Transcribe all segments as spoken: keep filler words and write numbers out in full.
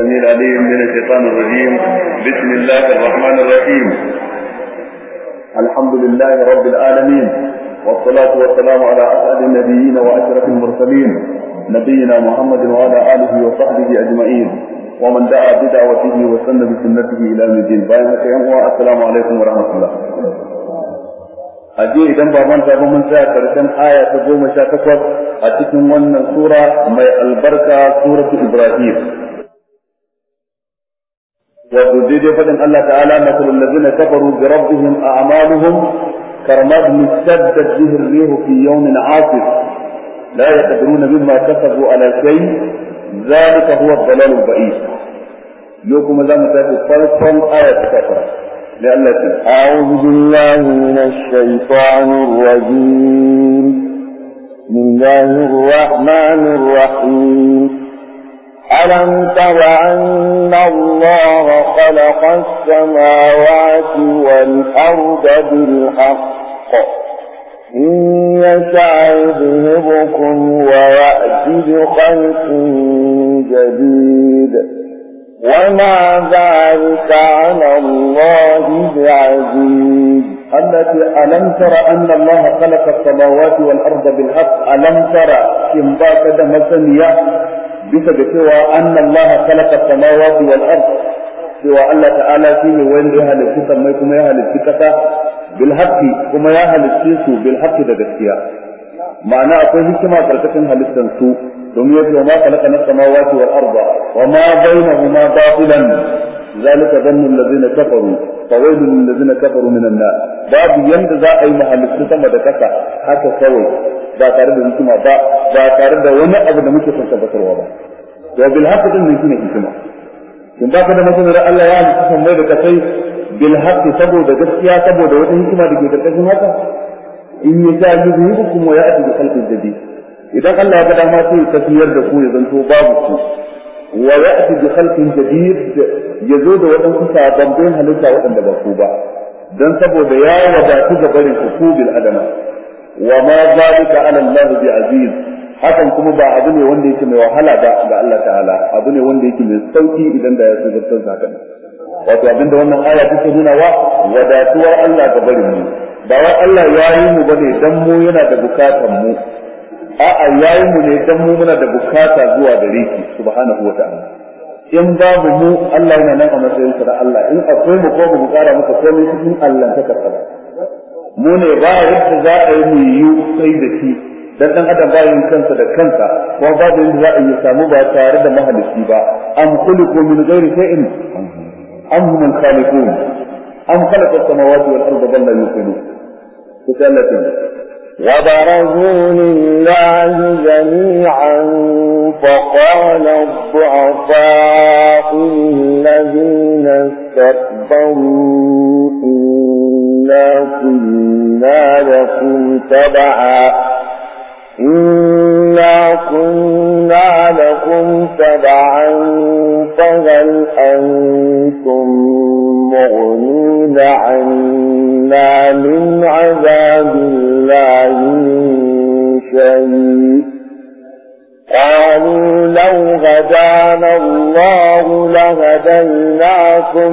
السميع العليم من الشيطان الرجيم. بسم الله الرحمن الرحيم. الحمد لله رب العالمين، والصلاة والسلام على أسعد النبيين وأشرف المرسلين نبينا محمد وعلى آله وصحبه أجمعين ومن دعا بدعوته وسن بسنته إلى يوم الدين. السلام عليكم ورحمة الله. aje idan ba manta ba mun tsaya karshen aya ta goma sha takwas a cikin wannan sura mai albarka, suratu Ibrahim. wato daidai fadin Allah ta'ala masalul ladina kafaru bi rabbihim a'maluhum karmad mustaddat bihi ar-rih fi yawmin 'asif la yaqdiruna mimma kasabu ala shay zalika huwa ad-dalal al-ba'id. yau kuma zamu tafi farkon aya ta takwas. أعوذ بالله من الشيطان الرجيم. بسم الله الرحمن الرحيم. ألم تر أن الله خلق السماوات والأرض بالحق إن يشاء يذهبكم ويأتي بخلق جديد وما ذلك على الله بعزيز. التي ألم تر أن الله خلق السماوات والأرض بالحق. ألم ترى إن باكد مسنيا بسبب أن الله خلق السماوات والأرض سوى الله تعالى فيه وين يهل الكتاب ما يكون يهل الكتاب بالحق كما يهل الكيس بالحق دقسيا معنى أقول كما تركتن هل السنسو ثم يقول ما خلقنا السماوات والأرض وما بينهما باطلا ذلك ظن الذين كفروا فويل للذين كفروا من النار. باب ينتزع أي محل السلطة مدكسة حتى سوي ba tare da hikima ba ba tare da wani abu da muke son tabbatarwa ba. to bil haqq din ne shine hikima. kin ba ka da masanar Allah ya halitta mai da kasai bil haqq saboda gaskiya saboda wata hikima da ke karkashin haka. in yajalukum wa ya'ti bi khalqin jadid. idan Allah ya ga dama sai ya tafiyar da ku ya zanto babu ku wa ya'ti bi khalqin jadid yazo da wadansu sababbin halitta wadanda ba ku ba dan saboda ya wadatu ga barin ku bil adama. wa ma zalika ala Allah bi aziz. hakan kuma ba abu ne wanda yake mai wahala ba ga Allah ta'ala, abu ne wanda yake mai sauki idan da ya so zartar haka. wato abinda wannan aya take nuna wa wadatuwar Allah ga barin mu. ba wai Allah ya yi mu bane dan mu yana da bukatan mu, a'a yayi mu ne dan mu muna da bukata zuwa gare shi subhanahu wa ta'ala. in babu mu Allah yana nan a matsayin sa da Allah, in akwai mu ko mu kara maka komai cikin Allah ta karɓa. mu ne ba yadda za a yi mu yi sai da shi dan dan adam ba yin kansa da kansa ko babu yadda za a yi samu ba tare da mahalicci ba. am khuliqu min ghairi shay'in am hum al-khaliqun am khalaqa as-samawati wal arda bal la yuqinun. وبرزوا لله جميعا فقال الضعفاء للذين استكبروا إنا كنا لكم تبعا إنا كنا لكم تبعا فهل أنتم مغنون عنا من عذاب الله من شيء. قالوا لو هدانا الله لهديناكم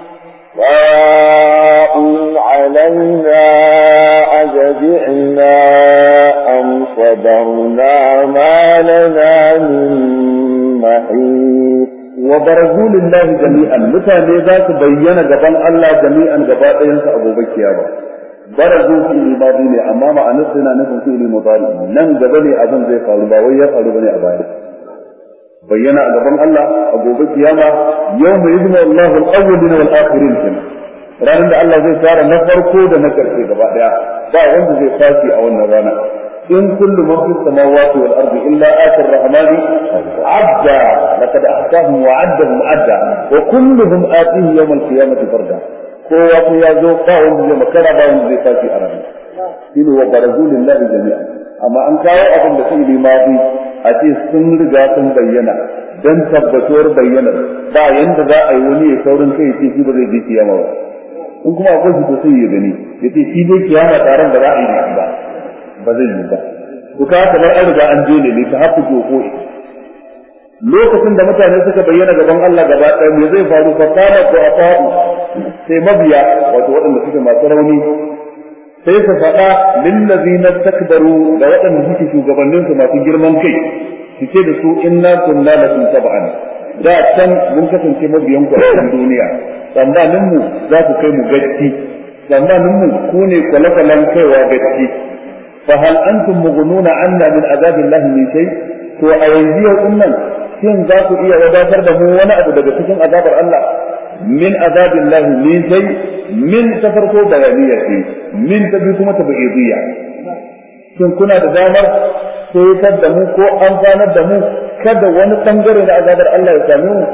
سواء علينا أجزعنا أم صبرنا ما لنا من محيط. وبرزوا لله جميعا. متى ذات بين جبان الله جميعا جبان ينسى أبو بكر. برزوا في الماضي أمام أنسنا نفس في المضارع لن جبني أبن زي قالوا باوية قالوا بني أبايا. بينا جبان الله أبو بكر يوم يجمع الله الأولين والآخرين كنا. ranar da Allah zai tsara na farko da na karshe gaba daya ba wanda zai fashi a wannan rana. in kullu man fis samawati wal ardi illa ati ar-rahmani abda laqad ahsahum wa addahum adda wa kulluhum atihi yawm al-qiyamati farda. kowa ko ya zo ba wanda zai makara ba wanda zai fashi a ranar. shine wa barazulillahi jami'a. amma an kawo abin da sun limadi a ce sun riga sun bayyana dan tabbatuwar bayyanar ba yanda za a yi wani ya saurin kai ce shi ba zai ji kiyama ba. in kuma akwai shi to sai ya gani yace shi dai kiyama taron da za a yi ba ba zai yi ba. to ka kamar an riga an je ne ta hafi ko lokacin da mutane suka bayyana gaban Allah gaba ɗaya me zai faru fa kana ko afa'u sai mabiya wato waɗanda suke masu rauni sai su faɗa lillazina takbaru da waɗanda suke shugabannin su masu girman kai su ce da su inna kunna lakum tab'an da can mun kasance mabiyan ku a duniya tsammanin mu za ku kai mu gatti tsammanin mu ku ne kwale-kwalen kaiwa gatti fa hal antum mughnuna anna min azabillahi min shay to a yanzu yau nan shin za ku iya wadatar da mu wani abu daga cikin azabar Allah min azabillahi min shay min ta farko bayaniya ce min ta biyu kuma tabi'idiyya shin kuna da damar sai da mu ko amfanar da mu kada wani bangare na azabar Allah ya same mu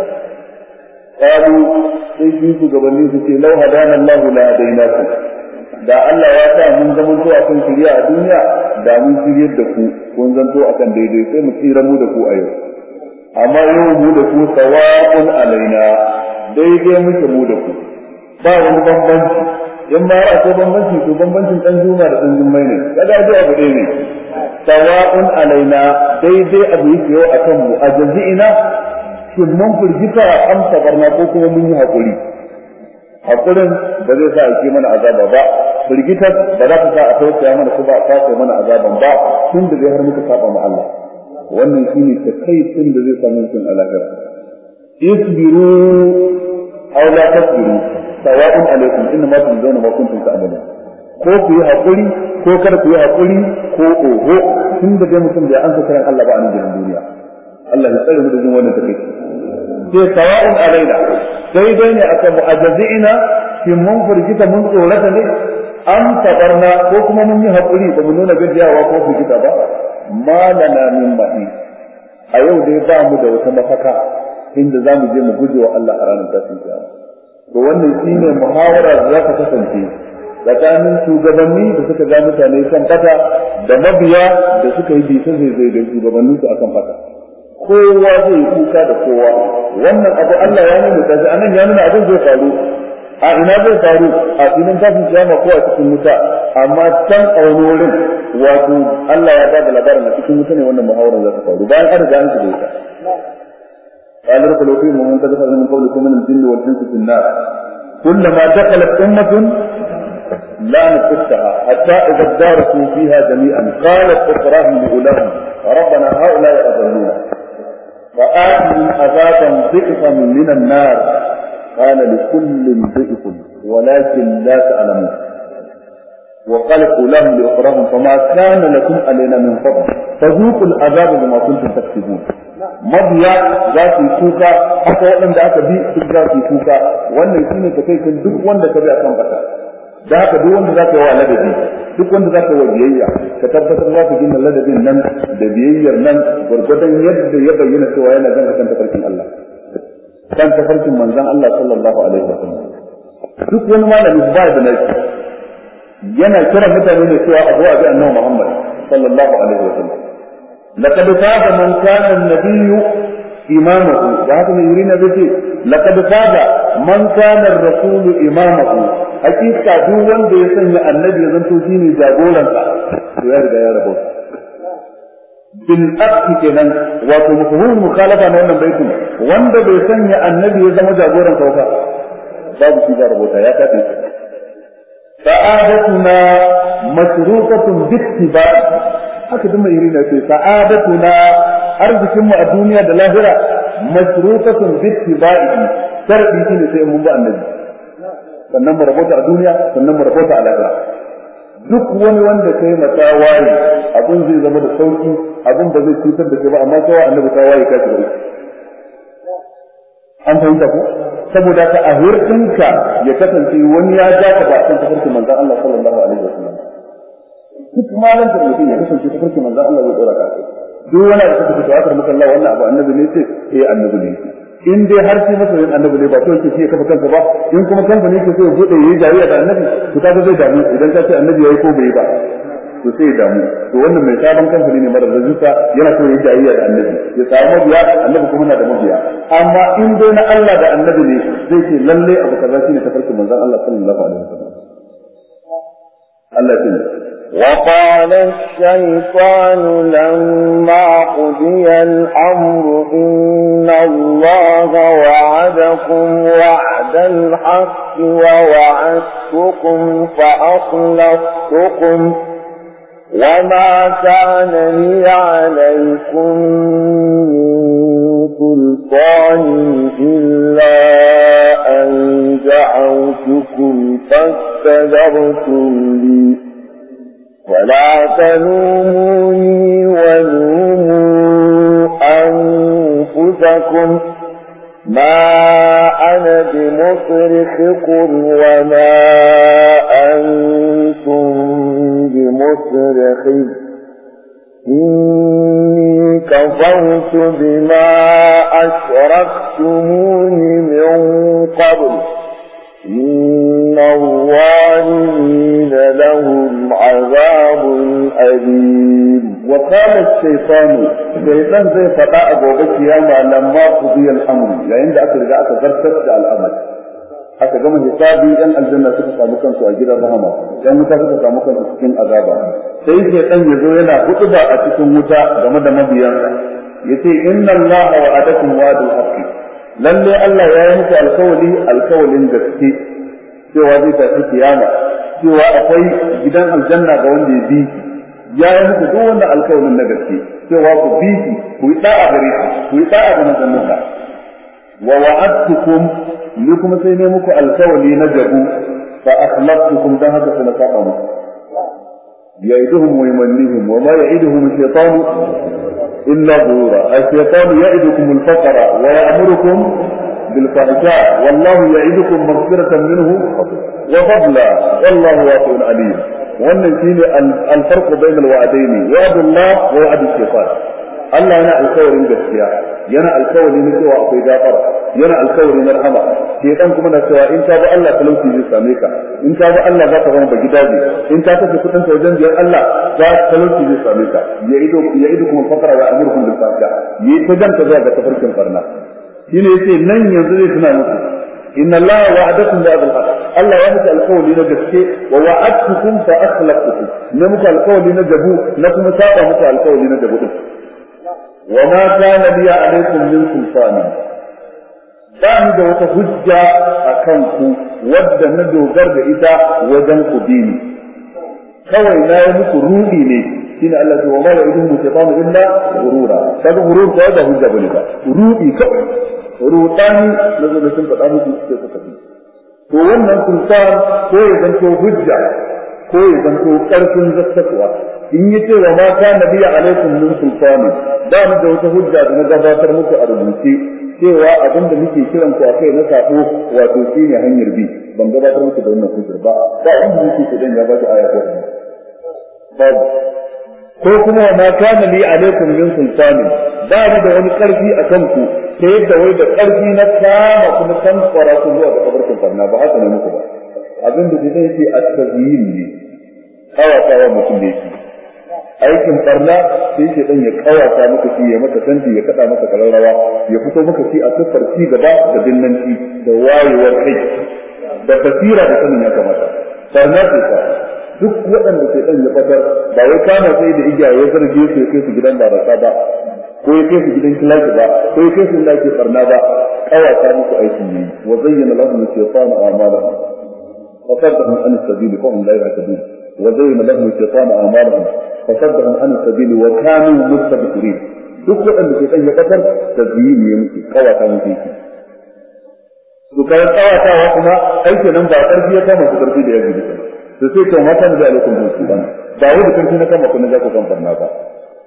qalu sai su shugabanni su ce lau hadana Allah la hadainakum da Allah ya sa mun zaman to akan shiriya a duniya da mun shiryar da ku kun zanto akan daidai sai mu tsira mu da ku a yau amma yau mu da ku sawa'un alaina daidai muke mu da ku ba wani bambanci in ma ya ko bambanci to bambancin dan juma da dan jummai ne kaga dai abu dai ne sawa'un alaina daidai abu yake yau akan mu ajazina shin mun furgita am sabarna ko kuma mun yi hakuri hakurin ba zai sa a ke mana azaba ba firgitar ba za ta sa a tausaya mana ko ba a tausaya mana azaban ba tun da zai har muka saba ma Allah wannan shine takaicin da zai samu mutum a lahira isbiru aw la tasbiru sawa'un alaykum inna ma tunzuna ma kuntum ta'malun ko ku yi hakuri ko kada ku yi hakuri ko oho tun da dai mutum bai ansa kiran Allah ba a nan duniya Allah ya tsare mu da jin wannan takeici sai sawa'un alaina sai dai ne aka mu'azzazina kin mun furgita mun tsorata ne an tabarna ko kuma mun yi hakuri ba mu nuna gajiyawa ko furgita ba malana min mahi a yau dai ba mu da wata mafaka inda za mu je mu guje wa Allah a ranar tashin kiyama to wannan shine muhawara da za ta kasance tsakanin shugabanni da suka ga mutane kan fata da mabiya da suka yi bisa zai da shugabannin su akan fata kowa zai kuka da kowa wannan abu Allah ya nuna kaji anan ya nuna abin zai faru a ina zai faru a filin tashin kiyama ko a cikin wuta amma can a wani wurin wato Allah ya bada labarin a cikin wuta ne wannan muhawarar za ta faru bayan an riga an shiga wuta قال ارسلوا فيهم ومن قد دخل من قبلكم من الجن والانس في النار كلما دخلت امه لعنت اختها حتى اذا اداركوا فيها جميعا قالت اخراهم لاولاهم ربنا هؤلاء اضلونا فآتهم عذابا ضعفا من النار قال لكل ضعف ولكن لا تعلمون وقالت أولاهم لأخراهم فما كان لكم علينا من فضل فذوقوا العذاب بما كنتم تكسبون mabiya za su yi kuka haka waɗanda aka bi duk za su yi kuka wannan shine takaitin duk wanda ka bi a kan ƙasa da haka duk wanda za ka yi wa ladabi duk wanda za ka yi wa biyayya ka tabbatar za ka gina ladabin nan da biyayyar nan gwargwadon yadda ya bayyana cewa yana jan kan tafarkin Allah kan tafarkin manzon Allah sallallahu alaihi wasallam duk wani malami ba da nashi yana kira mutane ne cewa abu abi annabi Muhammad sallallahu alaihi wasallam laqad faza man kana an-nabiyyu imamahu da haka ne yurina bace laqad faza man kana ar-rasulu imamahu hakika duk wanda ya sanya annabi ya zanto shine jagoransa to ya riga ya rabo bil aqti kenan wato mafhumul mukhalafa na wannan baitin wanda bai sanya annabi ya zama jagoran sa ba babu shi da rabota ya tafi sa'adatuna mashruqatun bittiba haka duk mai irina ce sa'adatuna arzikin mu a duniya da lahira mashruqatun bittiba'i sharadi shine sai mun ba annabi sannan mu rabota a duniya sannan mu rabota a lahira duk wani wanda kai mata waye abin zai zama da sauki abin ba zai cutar da kai ba amma sai annabi ta waye ka shiga an fahimta ko saboda ka ahirtinka ya kasance wani ya ja ka ba kan tafarkin manzon Allah sallallahu alaihi wasallam duk malan da mutum ya kasance tafarkin manzon Allah zai dora ka duk wani da kake tawakkar maka Allah wannan abu annabi ne ce eh annabi ne in dai har sai masoyin annabi ne ba to yake shi kafa kanka ba in kuma kanka ne yake so ya bude yayi jariya da annabi to kaga zai damu idan ka ce annabi yayi ko bai ba to sai ya damu to wannan mai sabon kamfani ne mara rajuta yana so yayi jariya da annabi ya samu mabiya annabi kuma na da mabiya amma in dai na Allah da annabi ne zai ce lalle abu kaza shine tafarkin manzon Allah sallallahu alaihi wasallam Allah ya وقال الشيطان لما قضي الأمر إن الله وعدكم وعد الحق ووعدتكم فأخلفتكم وما كان لي عليكم من سلطان إلا أن دعوتكم فاستجبتم لي ولا تلوموني ولوموا أنفسكم ما أنا بمصرخكم وما أنتم بمصرخي إني كفرت بما أشركتمون من قبل إن الظالمين لهم عذاب أليم. وقال الشيطان الشيطان زي فتاة أبو بكيامة لما قضي الأمر يعني أكثر إذا أتذرتت على الأمر aka gama hisabi dan aljanna suka samu kansu a gidan rahama dan wuta suka samu kansu cikin azaba sai sai dan yazo yana hutuba a cikin wuta game da mabiyansa yace inna allaha wa'adakum wa'dul haqqi lalle Allah ya yi muku alkawali alkawalin gaske cewa zai tafi kiyama cewa akwai gidan aljanna ga wanda ya bi ya yi muku duk wannan alkawalin na gaske cewa ku bi ku yi da'a gare ku yi da'a ga manzanninsa wa wa'adtukum ni kuma sai ne muku alkawali na jabu fa akhlaftukum dan haka kuma saba muku ya'iduhum wa yumannihim wa ma ya'iduhum ash-shaytanu illa ghurura ash-shaytanu ya'idukum al-faqra wa ya'murukum bil fahsha wallahu ya'idukum maghfiratan minhu wa fadla wallahu wasi'un alim. wannan shine al-farq bayna al-wa'dayn wa'dullah wa wa'd ash-shaytan. Allah yana alkawarin gaskiya yana alkawari na cewa akwai gafara yana alkawari na rahama ke dan kuma na cewa in ka bi Allah talauci zai same ka in ka bi Allah za ka zama ba gidaje in ka tafi kudin ta wajen biyar Allah za ka talauci zai same ka ya ido ya ido kuma fakara wa amurkum bil fahsha yi ta janta zuwa ga tafarkin farna shine yace nan yanzu zai tuna muku inna Allah wa'adakum ba'dal haqq Allah ya muku alkawari na gaske wa wa'adtukum fa akhlaftukum ne muku alkawari na jabu na kuma saba muku alkawari na jabu وما كان لي عليكم من سلطان bani da wata hujja a kanku wadda na dogara da ita wajen ku dini kawai na yi muku rudi ne shine Allah ya wama ya idun mutaqam illa gurura kaga gurur ko da hujja bane ba rudi kawai rudani nazo da sun faɗa muku sai ku tafi to wannan sultan ko ya zanto hujja ko ya zanto karfin zakatwa in yi cewa ma ka nabiya alaikum min sultani ba mu da wata hujja da na gabatar muku a rubuce cewa abin da muke kiran ku akai na sako wato shine hanyar bi ban gabatar muku da wannan hujjar ba ba inda yake ku dan ya ba ta aya ko ba ko kuma ma kana li alaikum min sultani ba mu da wani karfi a kanku ta yadda wai da karfi na kama kuma san fara ku zuwa ga kabarkin farna ba haka ne muku ba abin da zai ce at-tazyin ne kawatawa mutum da yake aikin barna sai ke dan ya kawata maka shi ya maka santi ya kada maka kararrawa ya fito maka shi a tsafar ci gaba da dinnanci da wayewar kai da basira da sanin ya kamata barna ce ta duk waɗanda ke dan ya fatar ba wai kana sai da igiya ya zarge su ya kai su gidan barasa ba ko ya kai su gidan kilaki ba ko ya kai su inda ke barna ba kawata muku aikin ne wa zayyana lahum shaytanu a'malahum wa saddahum an as-sabil fa hum la yahtadun wa zayyana lahum shaytanu a'malahum فصدهم عن السبيل وكانوا مستبصرين duk waɗanda ke sanya kasar tazyini ne muke kawata muke shi to kai kawatawa kuma aiki nan ba karfi ya kama su karfi da ya gudu to sai to matan da alaikum bisan ba wai karfi na kama kun za ku kan farna ba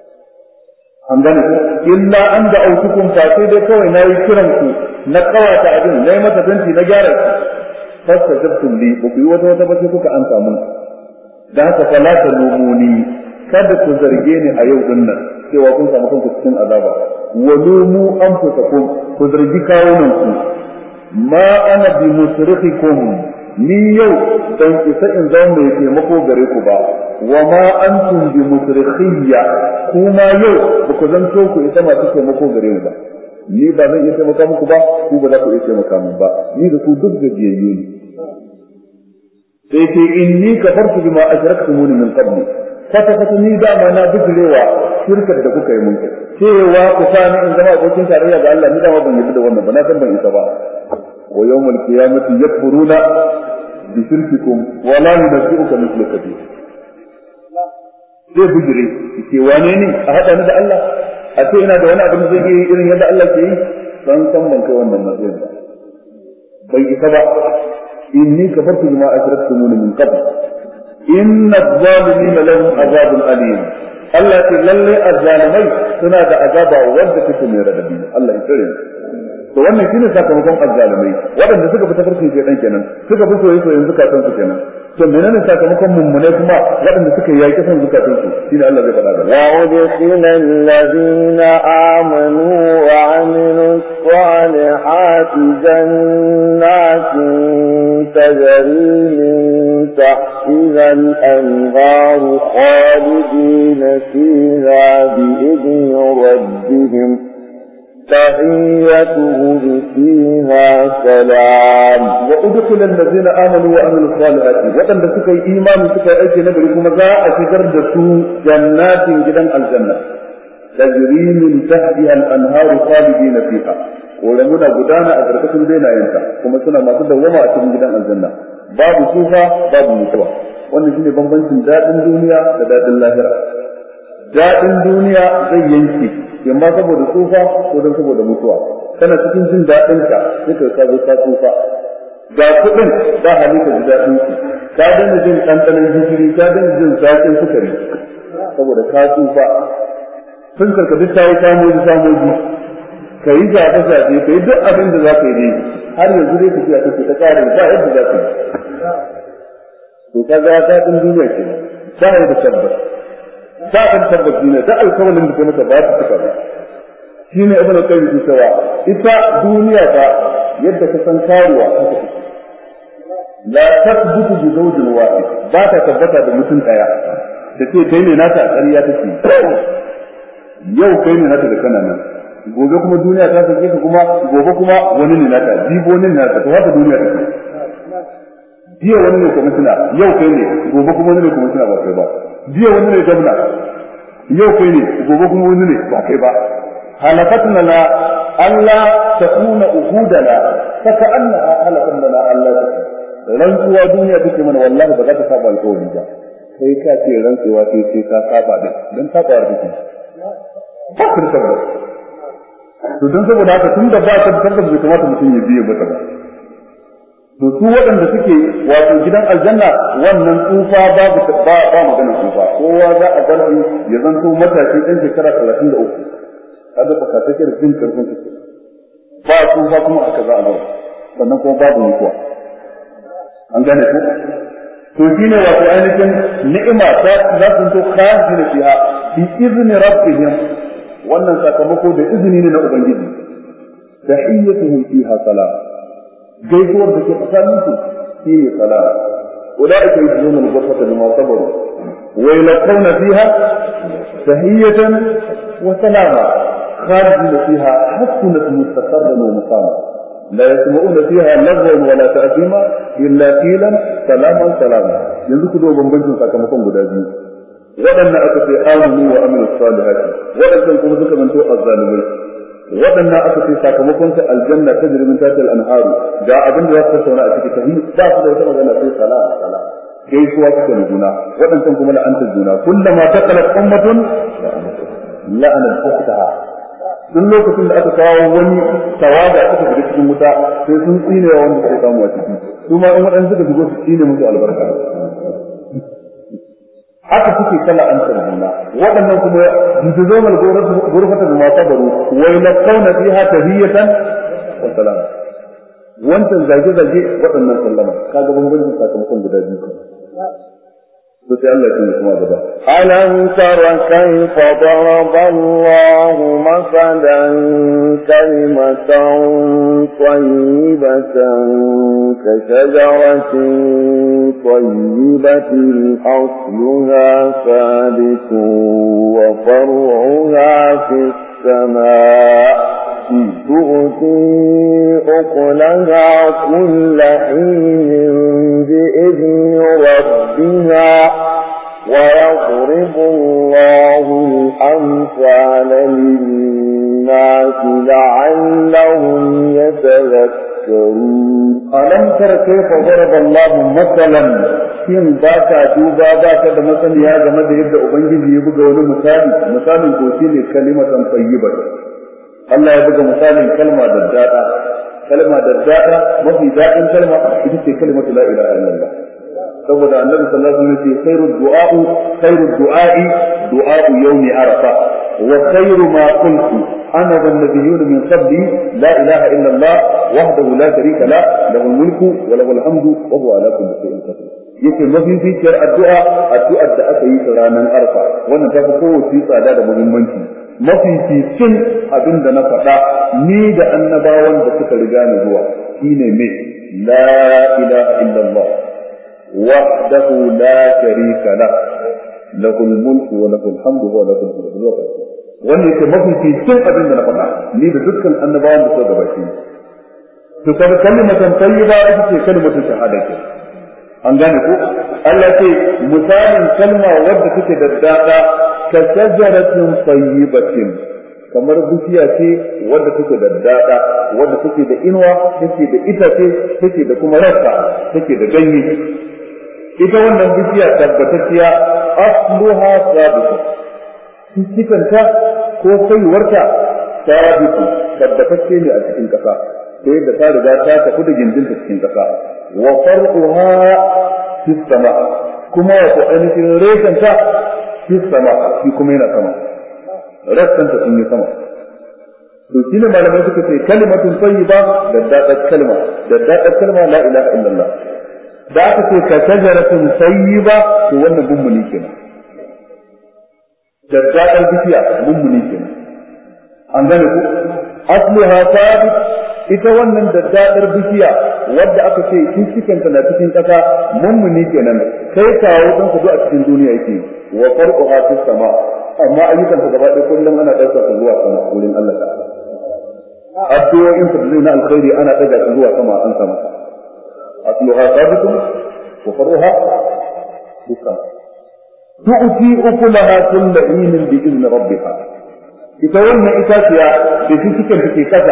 an gane illa an da autukum fa sai dai kawai nayi kiran ku na kawata abin nayi mata danti na gyara fasta jabtum li ku yi wata wata ba sai kuka an samu da haka fala ta lumuni kada ku zarge ni a yau din nan cewa kun samu kanku cikin azaba wa lumu anfusakum ku zargi kawunan ku ma ana bi musrikhikum ni yau dan isa in zama mai taimako gare ku ba wa ma antum bi musrikhiyya kuma yau ba ku zanto ku isa masu taimako gare ku ba ni ba zan iya taimaka muku ba ku ba za ku iya taimaka min ba ni da ku duk da biyayyu ne sai ce inni kafartu bima ashraktumuni min qabli kwata kwata ni dama na bijirewa shirkar da kuka yi mun cewa ku sani in zama abokin tarayya ga Allah ni dama ban yi da wannan ba na san ban isa ba wa yawmul qiyamati yakfuruna bi shirkikum wa la yunabbi'uka mithlu kabir zai bijire ce wane ne a hada ni da Allah a ce ina da wani abin da zai yi irin yadda Allah ke yi san san ban kai wannan matsayin ba bai isa ba inni kafartu bima ashraktumuni min qabl inna adh-dhalimina lahum azabun alim Allah ce lalle azzalimai suna da azaba wanda take mai radadi Allah ya tsare to wannan shine sakamakon azzalimai wadanda suka fita farkin shedan kenan suka fi soyayya soyayya zakatun su kenan to menene sakamakon mummune kuma wadanda suka yi yaki san zakatun su shine Allah zai faɗa da wa udkhilal ladina amanu wa amilus salihati jannatin tajri min tahtiha al-anhar khalidina fiha bi idni rabbihim تحيتهم فيها سلام وأدخل الذين آمنوا وعملوا الصالحات وأن سكي إيمان سكي أيكي نبركم ذا أشكر دسو جنات جدا الجنة تجري من تحتها الأنهار خالدين فيها ولمنا قدانا أدركتم بينا ينتا كما سنة ما تدى وما أشكر جدا الجنة باب سوفا باب متوى وأن سنة بمبنشن ذات الدنيا وذات اللاهرة ذات الدنيا زي ينكي yamma saboda tsufa ko don saboda mutuwa kana cikin jin daɗin ka sai ka zo ka tsufa ga kudin ba halika da daɗin ki ka dana jin ɗanɗanon gishiri ka dana jin zaƙin sukari saboda ka tsufa sun karka duk ta yi samoji samoji ka yi zaɓe zaɓe ka yi duk abin da za ka yi ne har yanzu dai tafiya take ta ƙare ba yadda za ka yi to ka ga daɗin duniya ke ba ya da tabbas ba kan tabbaci ne da alƙawarin da kuma ba ta cika ba shine ibnu qayyim ke cewa ita duniya ta yadda ka san karuwa haka take la tasbutu bi zawjin wahid ba ta tabbata da mutum daya da ce kai ne nata a ƙarya take yau kai ne nata da kana nan gobe kuma duniya ta sake ka kuma gobe kuma wani ne nata jibo wani ne nata to haka duniya take jiya wani ne kwamishina yau kai ne gobe kuma wani ne kwamishina ba kai ba jiya wani ne gwamna yau kai ne gobe kuma wani ne ba kai ba halakatuna la Allah takuna uhudana saka annaha halakatuna la Allah rantsuwa duniya take mana wallahi ba za ta saba alƙawari ba sai ka ce rantsuwa sai sai ka saba din dan saba da take ba ku da sabon to dan saboda haka tun da ba ta tabbata bai kamata mutum ya biye mata ba to su waɗanda suke wato gidan aljanna wannan tsufa babu ba ba magana tsufa kowa za a bar ya zanto matashi ɗan shekara talatin da uku kaga ka take da jin karfin su ba tsufa kuma aka za a bar sannan kuma babu mutuwa an gane ku to shine wato ainihin ni'ima ta za su to khazina fiha bi izni rabbihim wannan sakamako da izini ne na ubangiji tahiyyatuhum fiha salam gaisuwar da ke tsakanin su shi ne salama ulaika yajzuna al-ghurfata bima sabaru wa yalqawna fiha tahiyatan wa salama khalidina fiha hasunat mustaqarran wa muqama la yasma'una fiha lagwan wa la ta'thima illa qilan salaman salama yanzu ku do bambancin sakamakon guda biyu wadannan aka ce amanu wa amilus salihati wadannan kuma suka manto azzalimai waɗannan aka ce sakamakon ta aljanna ta jirgin tatil anharu ga abin da za su tattauna a cikin tahi ba su da wata magana sai sala sala gaisuwa suka na juna waɗancan kuma la'antar juna kullama taqala ummatun la'ana ukhtaha duk lokacin da aka kawo wani tawaga aka shiga cikin wuta sai sun tsine wa wanda suka samu a ciki su ma in waɗansu suka shigo su tsine musu albarka haka suke kala an tarjuna waɗannan kuma yujizuna al-ghurfata bima sabaru wa yalqawna fiha tahiyatan wa salam wannan zage zage waɗannan sallama kaga bambancin sakamakon guda biyu to sai Allah ya kuma gaba alam tara kayfa daraba Allahu masalan kalimatan tayyibatan ka shajaratin tayyibatin asluha thabitun wa far'uha fis samaa تؤتي أكلها كل حين بإذن ربها ويضرب الأمثال للناس لعلهم يتذكرون ألم تر كيف ضرب الله مثلا shin ba ka duba ba ka da masaniya game da yadda ubangiji ya buga wani misali misalin ko shine kalimatan tayyiba Allah ya buga misalin kalma da dada kalma da dada mafi dadin kalma ita ce kalimatu la ilaha illallah saboda annabi sallallahu alaihi wasallam ya ce khairud du'a khairud du'a'i du'a'u yawmi arafa wa khairu ma qultu ana wan nabiyyun min qabli la ilaha illallah wahdahu la sharika la lahu mulku wa lahu alhamdu wa huwa ala kulli shay'in qadir yake mafificiyar addu'a addu'ar da aka yi ta ranar arfa wannan ta fi kowace tsada da muhimmanci mafificin abin da na faɗa ni da annabawan da suka riga ni zuwa shine me la ilaha illallah wahdahu la sharika la lahul mulku wa lahul hamdu wa lahul hamdu wannan yake mafificin abin da na faɗa ni da dukkan annabawan da suka gabace to kaga kalimatan tayyiba ita ce kalimatu shahada ke an gane ko Allah ce misalin kalma wadda take da dada ka shajaratin tayyibatin kamar bishiya ce wadda take da dada wadda take da inuwa take da itace take da kuma rassa take da ganye ita wannan bishiya tabbatacciya asluha sabit cikanta ko saiwarta sabitu tabbatacce ne a cikin kasa sai da ta riga ta tafi da gindinta cikin kasa wa farquha fi sama kuma wato ainihin resanta fi sama shi kuma yana sama rasanta sun yi sama to shi ne malamai suka ce kalimatun tayyiba da dadar kalma da dadar kalma la ilaha illallah da aka ce ka shajaratun tayyiba to wannan mummuni kenan da dadar bishiya mummuni kenan an gane ku asluha sabit ita wannan daddadar bishiya wadda aka ce cikin ta na cikin kasa mummuni kenan kai kawo dan ku a cikin duniya yake wa farquha fis sama amma ayyukan ta gaba ɗaya kullum ana dauka su zuwa sama wurin Allah ta'ala addu'o'in su na alkhairi ana daga su zuwa sama an sama asluha sabitun wa farquha fis sama tu'ti ukulaha kullu inin bi izni rabbiha ita wannan itaciya da cikin take kasa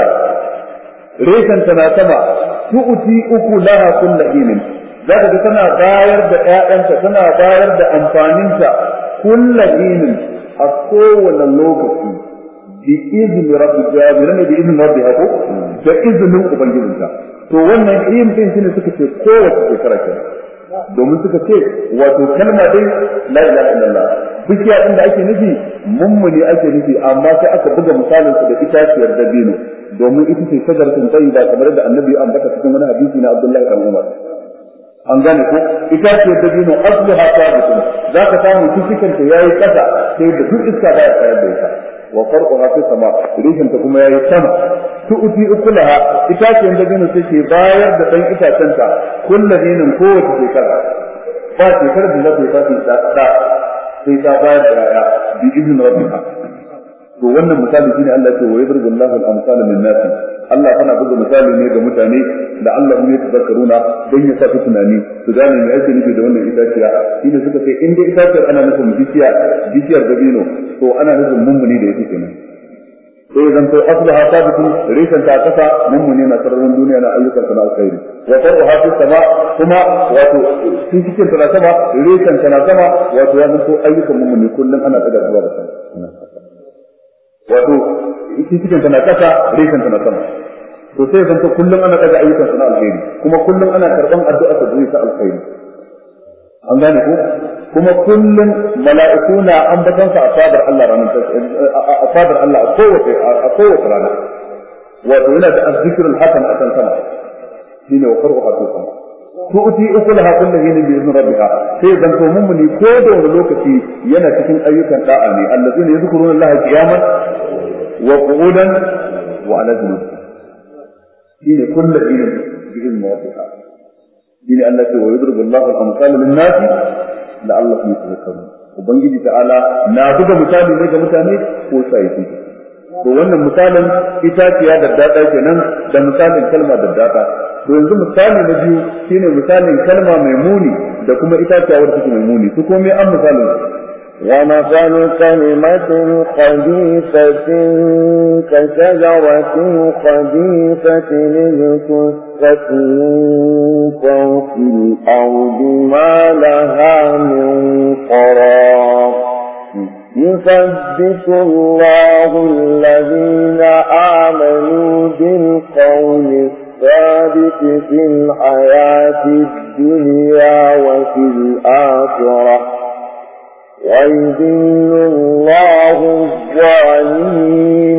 reshen ta na sama tu'ti ukulaha kullu inin zaka ga tana bayar da ƴaƴanta tana bayar da amfaninta kullu inin a kowane lokaci bi izni rabbika bi ne bi izni rabbika ko da izinin ubangijinka to wannan yin din shine suka ce kowace shekara kenan domin suka ce wato kalma dai la ilaha illallah bishiya din da ake nufi mummuni ake nufi amma sai aka buga misalin su da itaciyar dabino domin ita ce shajaratun tayyiba kamar da annabi ya ambata cikin wani hadisi na Abdullah ibn Umar an gane ko itaciyar dabino asluha sabitun zaka samu cikin ta yayi kasa sai da duk iska da ya tsayar da ita wa farquha fi sama rishin ta kuma yayi sama tu'ti ukulaha itaciyar dabino sai ke bayar da dan itacen ta kullu dinin kowace shekara ba shekarar da zai fasi da sai ta bayar da raya bi izinin rabbika to wannan misali shine Allah ya ce wa yadribu Allahu al-amsala lin-nas Allah yana buga misali ne ga mutane da Allah ne ya tazakkaruna dan ya sa tunani su gane me yake nufi da wannan itaciya shine suka ce in dai itaciyar ana nufin bishiya bishiyar dabino to ana nufin mummuni da yake kenan sai zan to aslaha sabitun risan ta kasa mummuni na sararin duniya na ayyukan sana alkhairi wa farha fi sama kuma wato shi cikin tana sama risan tana sama wato ya zanto ayyukan mummuni kullum ana daga zuwa da sama wato shi cikin tana kasa risan tana sama to sai zan to kullum ana daga ayyukan sana alkhairi kuma kullum ana karban addu'a ta zuwa ta alkhairi an gane ko kuma kullum mala'iku na ambatan sa a fadar Allah ranar a fadar Allah a kowace a kowace rana wato yana da azzikirul hasan a kan sama shine wa qara'u hasan sama tu'ti ukulaha kullu hin bi izni rabbiha sai zan to mummuni ko da wani lokaci yana cikin ayyukan da'a ne allazina yadhkuruna Allah qiyaman wa qu'udan wa ala junub shine kullu hin bi izni rabbiha shine Allah ce wa yadribu Allahu al-amsala lin-nas la'allahum yatafakkarun ubangiji ta'ala na buga misali ne ga mutane ko sai su to wannan misalin itaciya da dada kenan da misalin kalma da dada to yanzu misali na biyu shine misalin kalma mai muni da kuma itaciya wadda take mai muni su komai an misalin ومثل كلمة خبيثة كشجرة خبيثة اجتثت من فوق الأرض ما لها من قرار يثبت الله الذين آمنوا بالقول الثابت في الحياة الدنيا وفي الآخرة ويذل الله الظالمين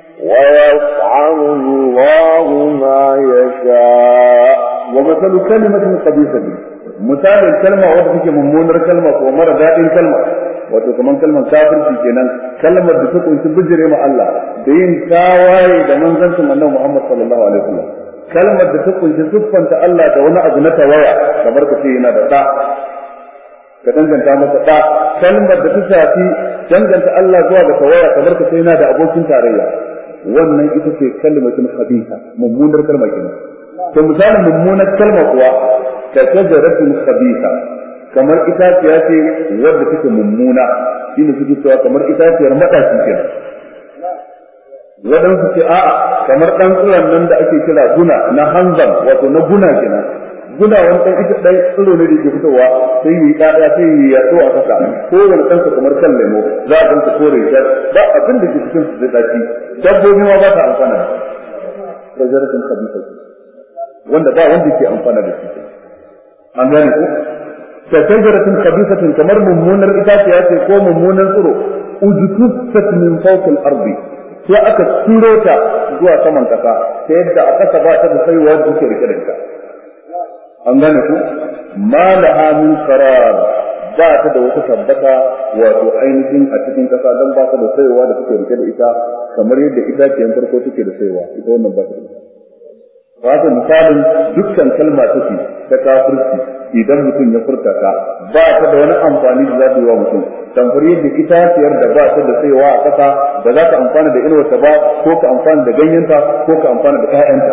ويفعل الله ما يشاء. ومثل كلمة خبيثة مثال الكلمة وقت ممونر كلمة ومر ذات الكلمة wato kaman kalmar kafirci kenan kalmar da ta kunshi bijire ma Allah da yin tawaye da manzancin Annabi Muhammad sallallahu alaihi wasallam kalmar da ta kunshi siffanta Allah da wani abu na tawaya kamar ka ce yana da da ka danganta masa da kalmar da ta shafi danganta Allah zuwa ga tawaya kamar ka ce yana da abokin tarayya wannan ita ce kalmatun khabitha mummunar kalma kenan to misalin mummunar kalma kuwa ka tajaratul khabitha kamar itaciya ce wadda take mummuna shine suke cewa kamar itaciyar madaci kenan wadansu ce a'a kamar dan tsiran nan da ake kira guna na hanzam wato na guna kenan guna wani dan ita dai tsiro ne da ke fitowa sai yi kada sai yi yato a kasa ko wani kansa kamar kan lemo za a ganka kore shi ba abin da ke cikin su zai dace dabbobi ma ba ta amfana da zarafin kabisa wanda ba wanda ke amfana da shi an gane ko كشجرة خبيثة كمر ممونر إتاتياتي كو ممونر طرق أجتثت من فوق الأرض وأكد سيروتا جوا سمن كفا سيبدا أكسبا تدسي وادوكي ركالك أنغانكو ما لها من قرار ba ta da wata tabbata wato ainihin a cikin kasa dan ba ta da saiwa da take rike da ita kamar yadda itaciyan farko take da saiwa ita wannan ba ta da wato misalin dukkan kalma take ta kafirci idan mutum ya furta ta ba ta da wani amfani da za ta yi wa mutum tamfar yadda itaciyar da ba ta da saiwa a kasa da za ka amfana da inuwarta ba ko ka amfana da ganyenta ko ka amfana da ƴaƴanta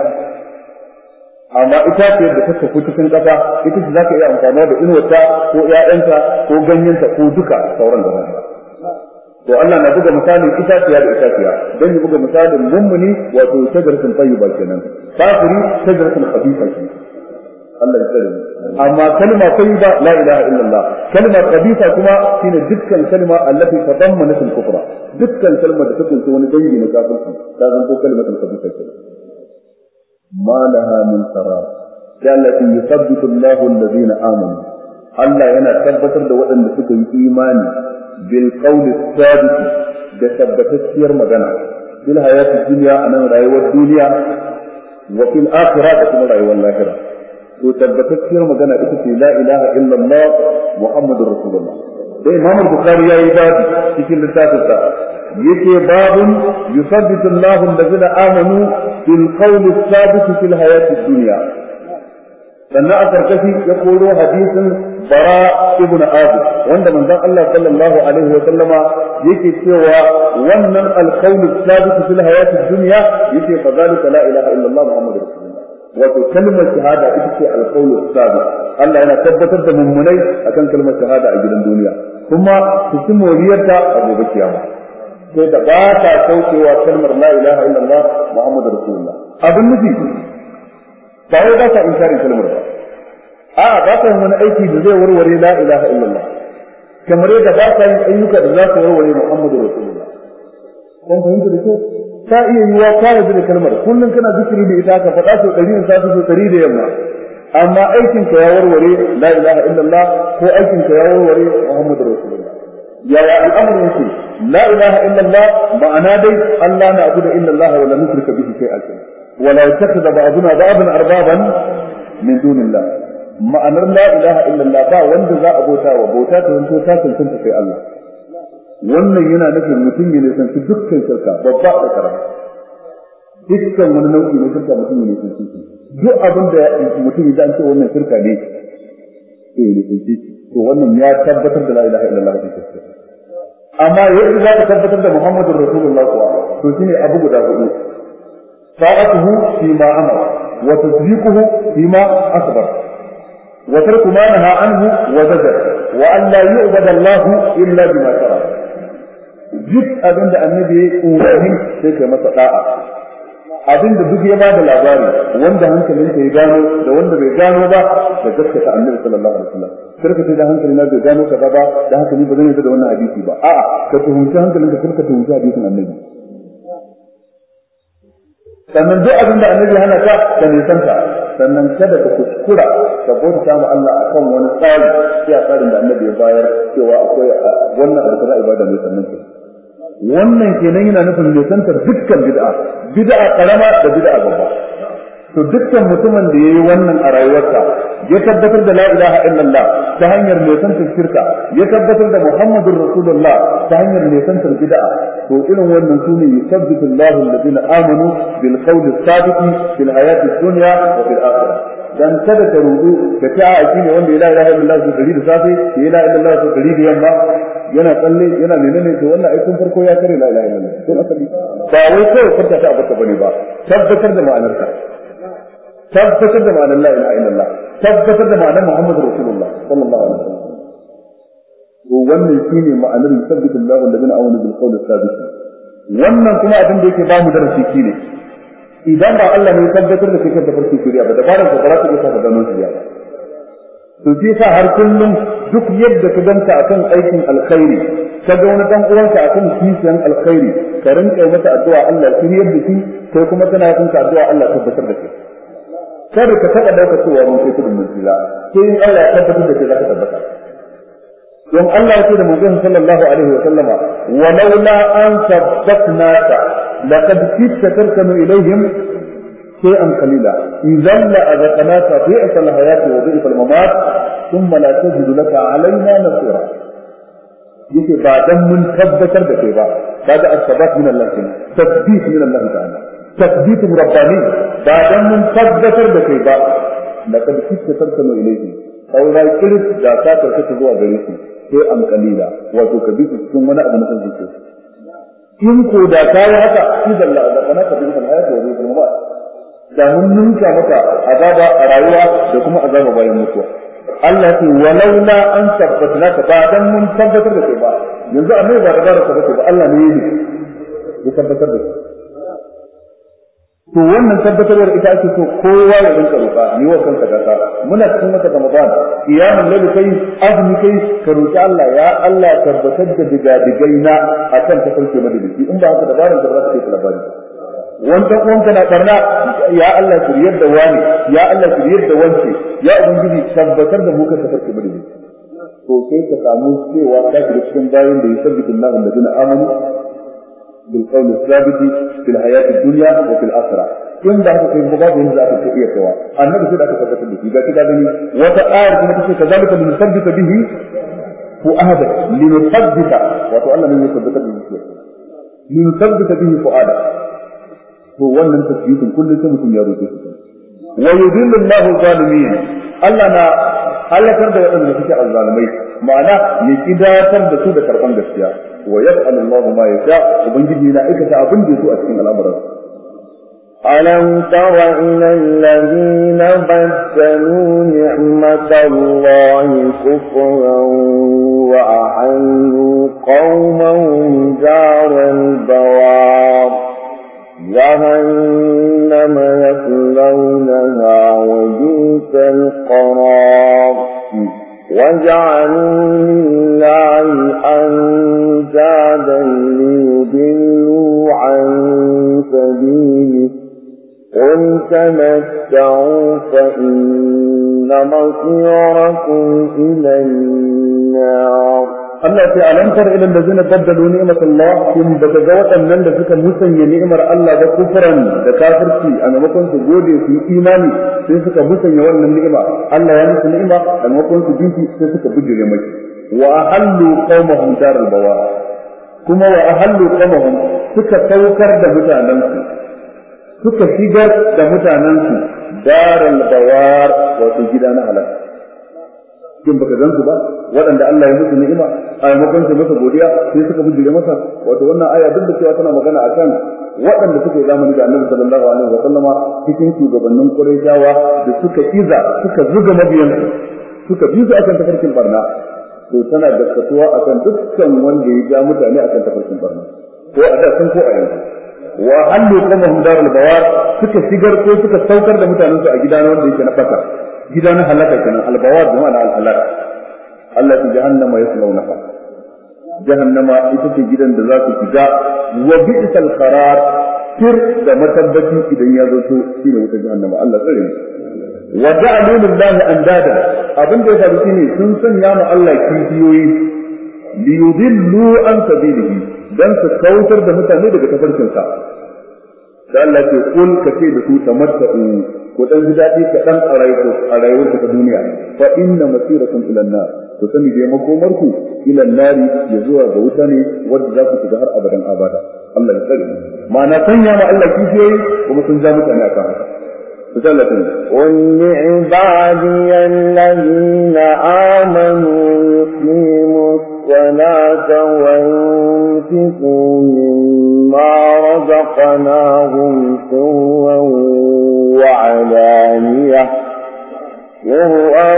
amma itaciyar da ta tafi cikin kasa ita ce za ka iya amfana da inuwarta ko ƴaƴanta ko ganyenta ko duka sauran da ba to Allah na buga misalin itaciya da itaciya dan ya buga misalin mummuni wato shajaratun tayyiba kenan kafiri shajaratun khabitha kenan Allah ya tsare amma kalma tayyiba la ilaha illallah kalma khabitha kuma shine dukkan kalma allati tadammanat al-kufra dukkan kalma da ta kunshi wani dangi na kafirci ta zanto kalmatul khabitha kenan ma laha min qarar allati yuthabbitu Allahu alladhina amanu Allah yana tabbatar da waɗanda suka yi imani بالقول الثابت بثبتتير مغنى في الحياة الدنيا أنا رأيوة الدنيا وفي الآخرة كما رأيوة الآخرة وثبتتير مغنى إتسي لا إله إلا الله محمد رسول الله ده إمام البخاري يا عبادي في الرسالة يكي باب يثبت الله الذين آمنوا بالقول الثابت في الحياة الدنيا sannan a karkashi ya koro hadisin bara ibn azib wanda manzon Allah sallallahu alaihi wa sallama yake cewa wannan alqawl sabit fil hayat ad-dunya yake fa zalika la ilaha illa Allah muhammadur rasulullah wato kalmar shahada ita ce alqawl sabit Allah yana tabbatar da mummunai akan kalmar shahada a gidan duniya kuma su ci moriyarta a gobe kiyama sai da ba ta kaucewa kalmar la ilaha illa Allah muhammadur rasulullah abin nufi ba wai ba ta inkarin kalmar ba a ba ta wani aiki da zai warware la ilaha illallah kamar yadda ba ta yin ayyuka da za su warware Muhammadu Rasulullah kun fahimta da kyau ta iya yiwa ka yarda da kalmar kullum kana zikiri da ita ka faɗa sau ɗari in safi sau ɗari da yamma amma aikin ka ya warware la ilaha illallah ko aikin ka ya warware Muhammadu Rasulullah yaya al'amarin yake la ilaha illallah ma'ana dai Allah na abu da illallah wa la nusrika bihi shay'an ولا يتخذ بعضنا بعضا اربابا من دون الله ma'anar la ilaha illallah ba wanda za a bauta wa bauta ta zanto ta tantance sai Allah wannan yana nufin mutum ne san dukkan shirka babba da karama dukkan wani nau'i na shirka mutum ne san shi duk abin da mutum ya ce wannan shirka ne eh ne san shi to wannan ya tabbatar da la ilaha illallah ta shirka amma yadda za ka tabbatar da Muhammadur Rasulullah kuwa to shine abu guda hudu طاعته فيما أمر وتصديقه فيما أخبر وترك ما نهى عنه وزجر wa an la yu'bada Allah illa bima shara duk abin da annabi ya umarni sai kai masa da'a abin da duk ya ba da labari wanda hankalinka ya gano da wanda bai gano ba da gaskata annabi sallallahu alaihi wasallam karka ce da hankali na bai gano kaza ba da haka ni ba zan yarda da wannan hadisi ba a'a ka tuhunci hankalinka karka tuhunci hadisin annabi sannan duk abin da annabi hana ka ka nisanta sannan kada ka kuskura ka bauta ma Allah akan wani tsari sai a tsarin da annabi ya bayar cewa akwai wannan abu da ibada mai sannan ke wannan kenan yana nufin nisantar dukkan bid'a bid'a karama da bid'a babba to dukkan mutumin da yayi wannan a rayuwarsa ya tabbatar da la ilaha illallah ta hanyar nisantar shirka ya tabbatar da muhammadur rasulullah ta hanyar nisantar bid'a to irin wannan sune yusabbitu Allahu alladhina amanu bil qawli thabiti fil hayati dunya wa fil akhirah dan kada ka rudu da ta aiki ne wanda la ilaha illallah su dari da safe la ilaha illallah su dari da yamma yana tsalle yana menene to wannan aikin farko ya kare la ilaha illallah to asali ba wai kawai furta ta abaka bane ba tabbatar da ma'anarta tabbatar da ma'anar la ilaha illallah tabbatar da ma'anar muhammadur rasulullah sallallahu alaihi wasallam to wannan shine ma'anar yusabbitu Allahu alladhina amanu bil qawli thabit wannan kuma abin da yake ba mu darasi shine idan ba Allah ne ya tabbatar da kai da farki shiriya ba da barin ka karatu ka ka gano shiriya to sai sa har kullum duk yadda ka danka akan aikin alkhairi ka ga wani dan uwanka akan kishiyan alkhairi ka rinka masa addu'a Allah shiriyar da shi kai kuma kana yin addu'a Allah tabbatar da kai kada ka taba dauka cewa mun kai tudun mun tsira sai in Allah ya tabbatar da kai zaka tabbata don Allah ya ce da manzon sallallahu alaihi wa sallama walaula an sabbatnaka laqad kitta tarkanu ilaihim shay'an qalila idan la azaqnaka bi'sa al-hayati wa bi'sa al-mamat thumma la tajidu laka alaina nasira yake ba dan mun tabbatar da kai ba kaga as-sabat min Allah tasbih min Allah ta'ala تثبيت رباني بعدين من ثبتر da kai ba laqad kitta tarkanu ilayhi saurai kiris da ka tarkata zuwa gare shi sai an kalila wato ka bi cikin wani abu na zuciya in ko da kai haka idan la azabana ka bin hayati wa ruhul ma da mun ninka maka azaba a rayuwa da kuma azaba bayan mutuwa Allah ce walaula an tabbatna ka ba dan mun tabbatar da kai ba yanzu annabi ba da tabbata ba Allah ne ya tabbatar da kai to wannan tabbatarwar ita ake so kowa ya rinka roƙa ni wa kanka gata muna cikin wata Ramadan qiyamul layl kai azumi kai ka roƙi Allah ya Allah tabbatar da digadigai na akan ta farke madalci in ba haka dabaran da za ka kai labari wanda kun kana barna ya Allah kiriyar da wani ya Allah kiriyar da wance ya ubangiji tabbatar da mu ka ta farke madalci to sai ka samu cewa ka ji cikin bayan da yusabbitu Allahu alladhina amanu بالقول الثابت في الحياة الدنيا وفي الآخرة إن ذاك في الباب ينزع في الكئية سواء النبي صلى الله عليه وسلم إذا كذا بني وتآر كما تقول كذلك لنثبت به فؤادك لنثبت وتعلم من يثبت به لنثبت به فؤادك هو أن تثبيت كل سنة يروي ويذل الله الظالمين ألنا halakar da waɗanda suke azzalimai ma'ana ya kidatar da su da karban gaskiya wa yaf'alu Allahu ma yasha ubangiji na aikata abin da yake a cikin al'amuran alam tara ila alladhina baddalu ni'matallahi kufran wa ahallu qawmahum daral bawar جهنم يصلونها وبئس القرار وجعلوا لله أندادا ليضلوا عن سبيله قل تمتعوا فإن مصيركم إلى النار Allah ce alam tar ila allazina baddalu ni'matallah kun daga ga waɗannan da suka musanya ni'imar Allah da kufran da kafirci a maimakon su gode su yi imani sai suka musanya wannan ni'ima Allah ya musu ni'ima a maimakon su binci sai suka bijire mai wa ahallu qaumahum daral bawar kuma wa ahallu qaumahum suka saukar da mutanen su suka shigar da mutanen su daral bawar wato gida na halaka kin baka gansu ba waɗanda Allah ya musu ni'ima a maimakon su masa godiya sai suka bijire masa wato wannan aya duk da cewa tana magana akan waɗanda suke zamani da Annabi sallallahu alaihi wa sallama cikin shugabannin Qurayshawa da suka kiza suka zuga mabiyan suka bi su akan tafarkin barna to tana gaskatuwa akan dukkan wanda ya ja mutane akan tafarkin barna ko a da sun ko a yanzu wa hallu qamahum darul bawar suka shigar ko suka saukar da mutanen su a gida na wanda yake na fata gida na halaka kenan albawar da ma'ana al-halaka Allah ta jahannama yaslawnaha jahannama ita ce gidan da za su shiga wa bi'sal qarar sir da matabbaci idan ya zo to shine wata jahannama Allah tsare mu wa ja'alu lillahi andada abin da ya faru shine sun sanya ma Allah kifiyoyi li yudillu an sabilihi dan su kautar da mutane daga tafarkin sa da Allah ke kun kace da su tamattu ko dan gidadi ka dan a rayuwar ta duniya fa inna masirakum ila an-nar to sani da makomar ku ila an-nari ya zuwa ga wuta ne wanda za ku shiga har abadan abada Allah ya tsare ma'ana sanya ma Allah kifiyoyi kuma sun ja mutane akan haka قل لعبادي الذين آمنوا يقيموا الصلاة وينفقوا مما رزقناهم سرا وعلانية سرا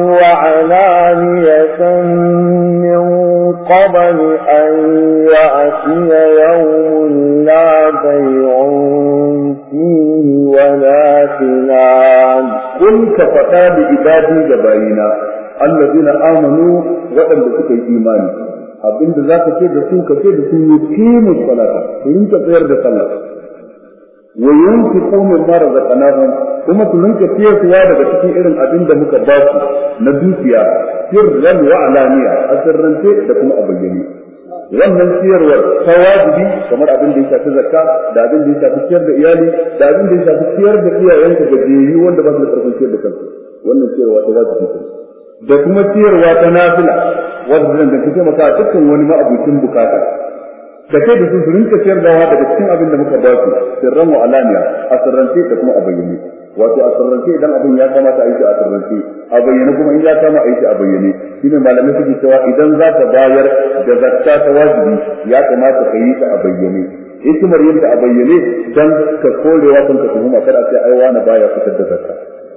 وعلانية من قبل أن يأتي يوم لا بيع فيه ولا خلال قل كفتا بعبادي جبائنا الذين آمنوا وأن تكون إيماني abinda za ka ce da su ka ce da su yuqimu salata su rinka tsayar da sallah wa yunfiqu mimma razaqnahum kuma su rinka ciyarwa daga cikin irin abin da muka ba su na dukiya sirran wa alaniya a sirrance da kuma a bayyane wannan ciyarwar ta wajibi kamar abin da ya shafi zakka da abin da ya shafi ciyar da iyali da abin da ya shafi ciyar da iyayenka gajiyayyu wanda ba su da karfin ciyar da kansu wannan ciyarwa ta wajibi da kuma ciyarwa ta nafila wanda zan da kike maka dukkan wani ma'abucin bukata da kai da su su rinka ciyar da daga cikin abin da muka ba su sirran wa alaniya a sirrance da kuma a bayyane wato a sirrance idan abin ya kamata a yi a sirrance a bayyane kuma in ya kama a yi a bayyane shine malamai suke cewa idan za ka bayar da zakka ta wajibi ya kamata ka yi ta a bayyane hikimar yin ta a bayyane dan ka korewa kanka tuhuma kada sai ai wani baya fitar da zakka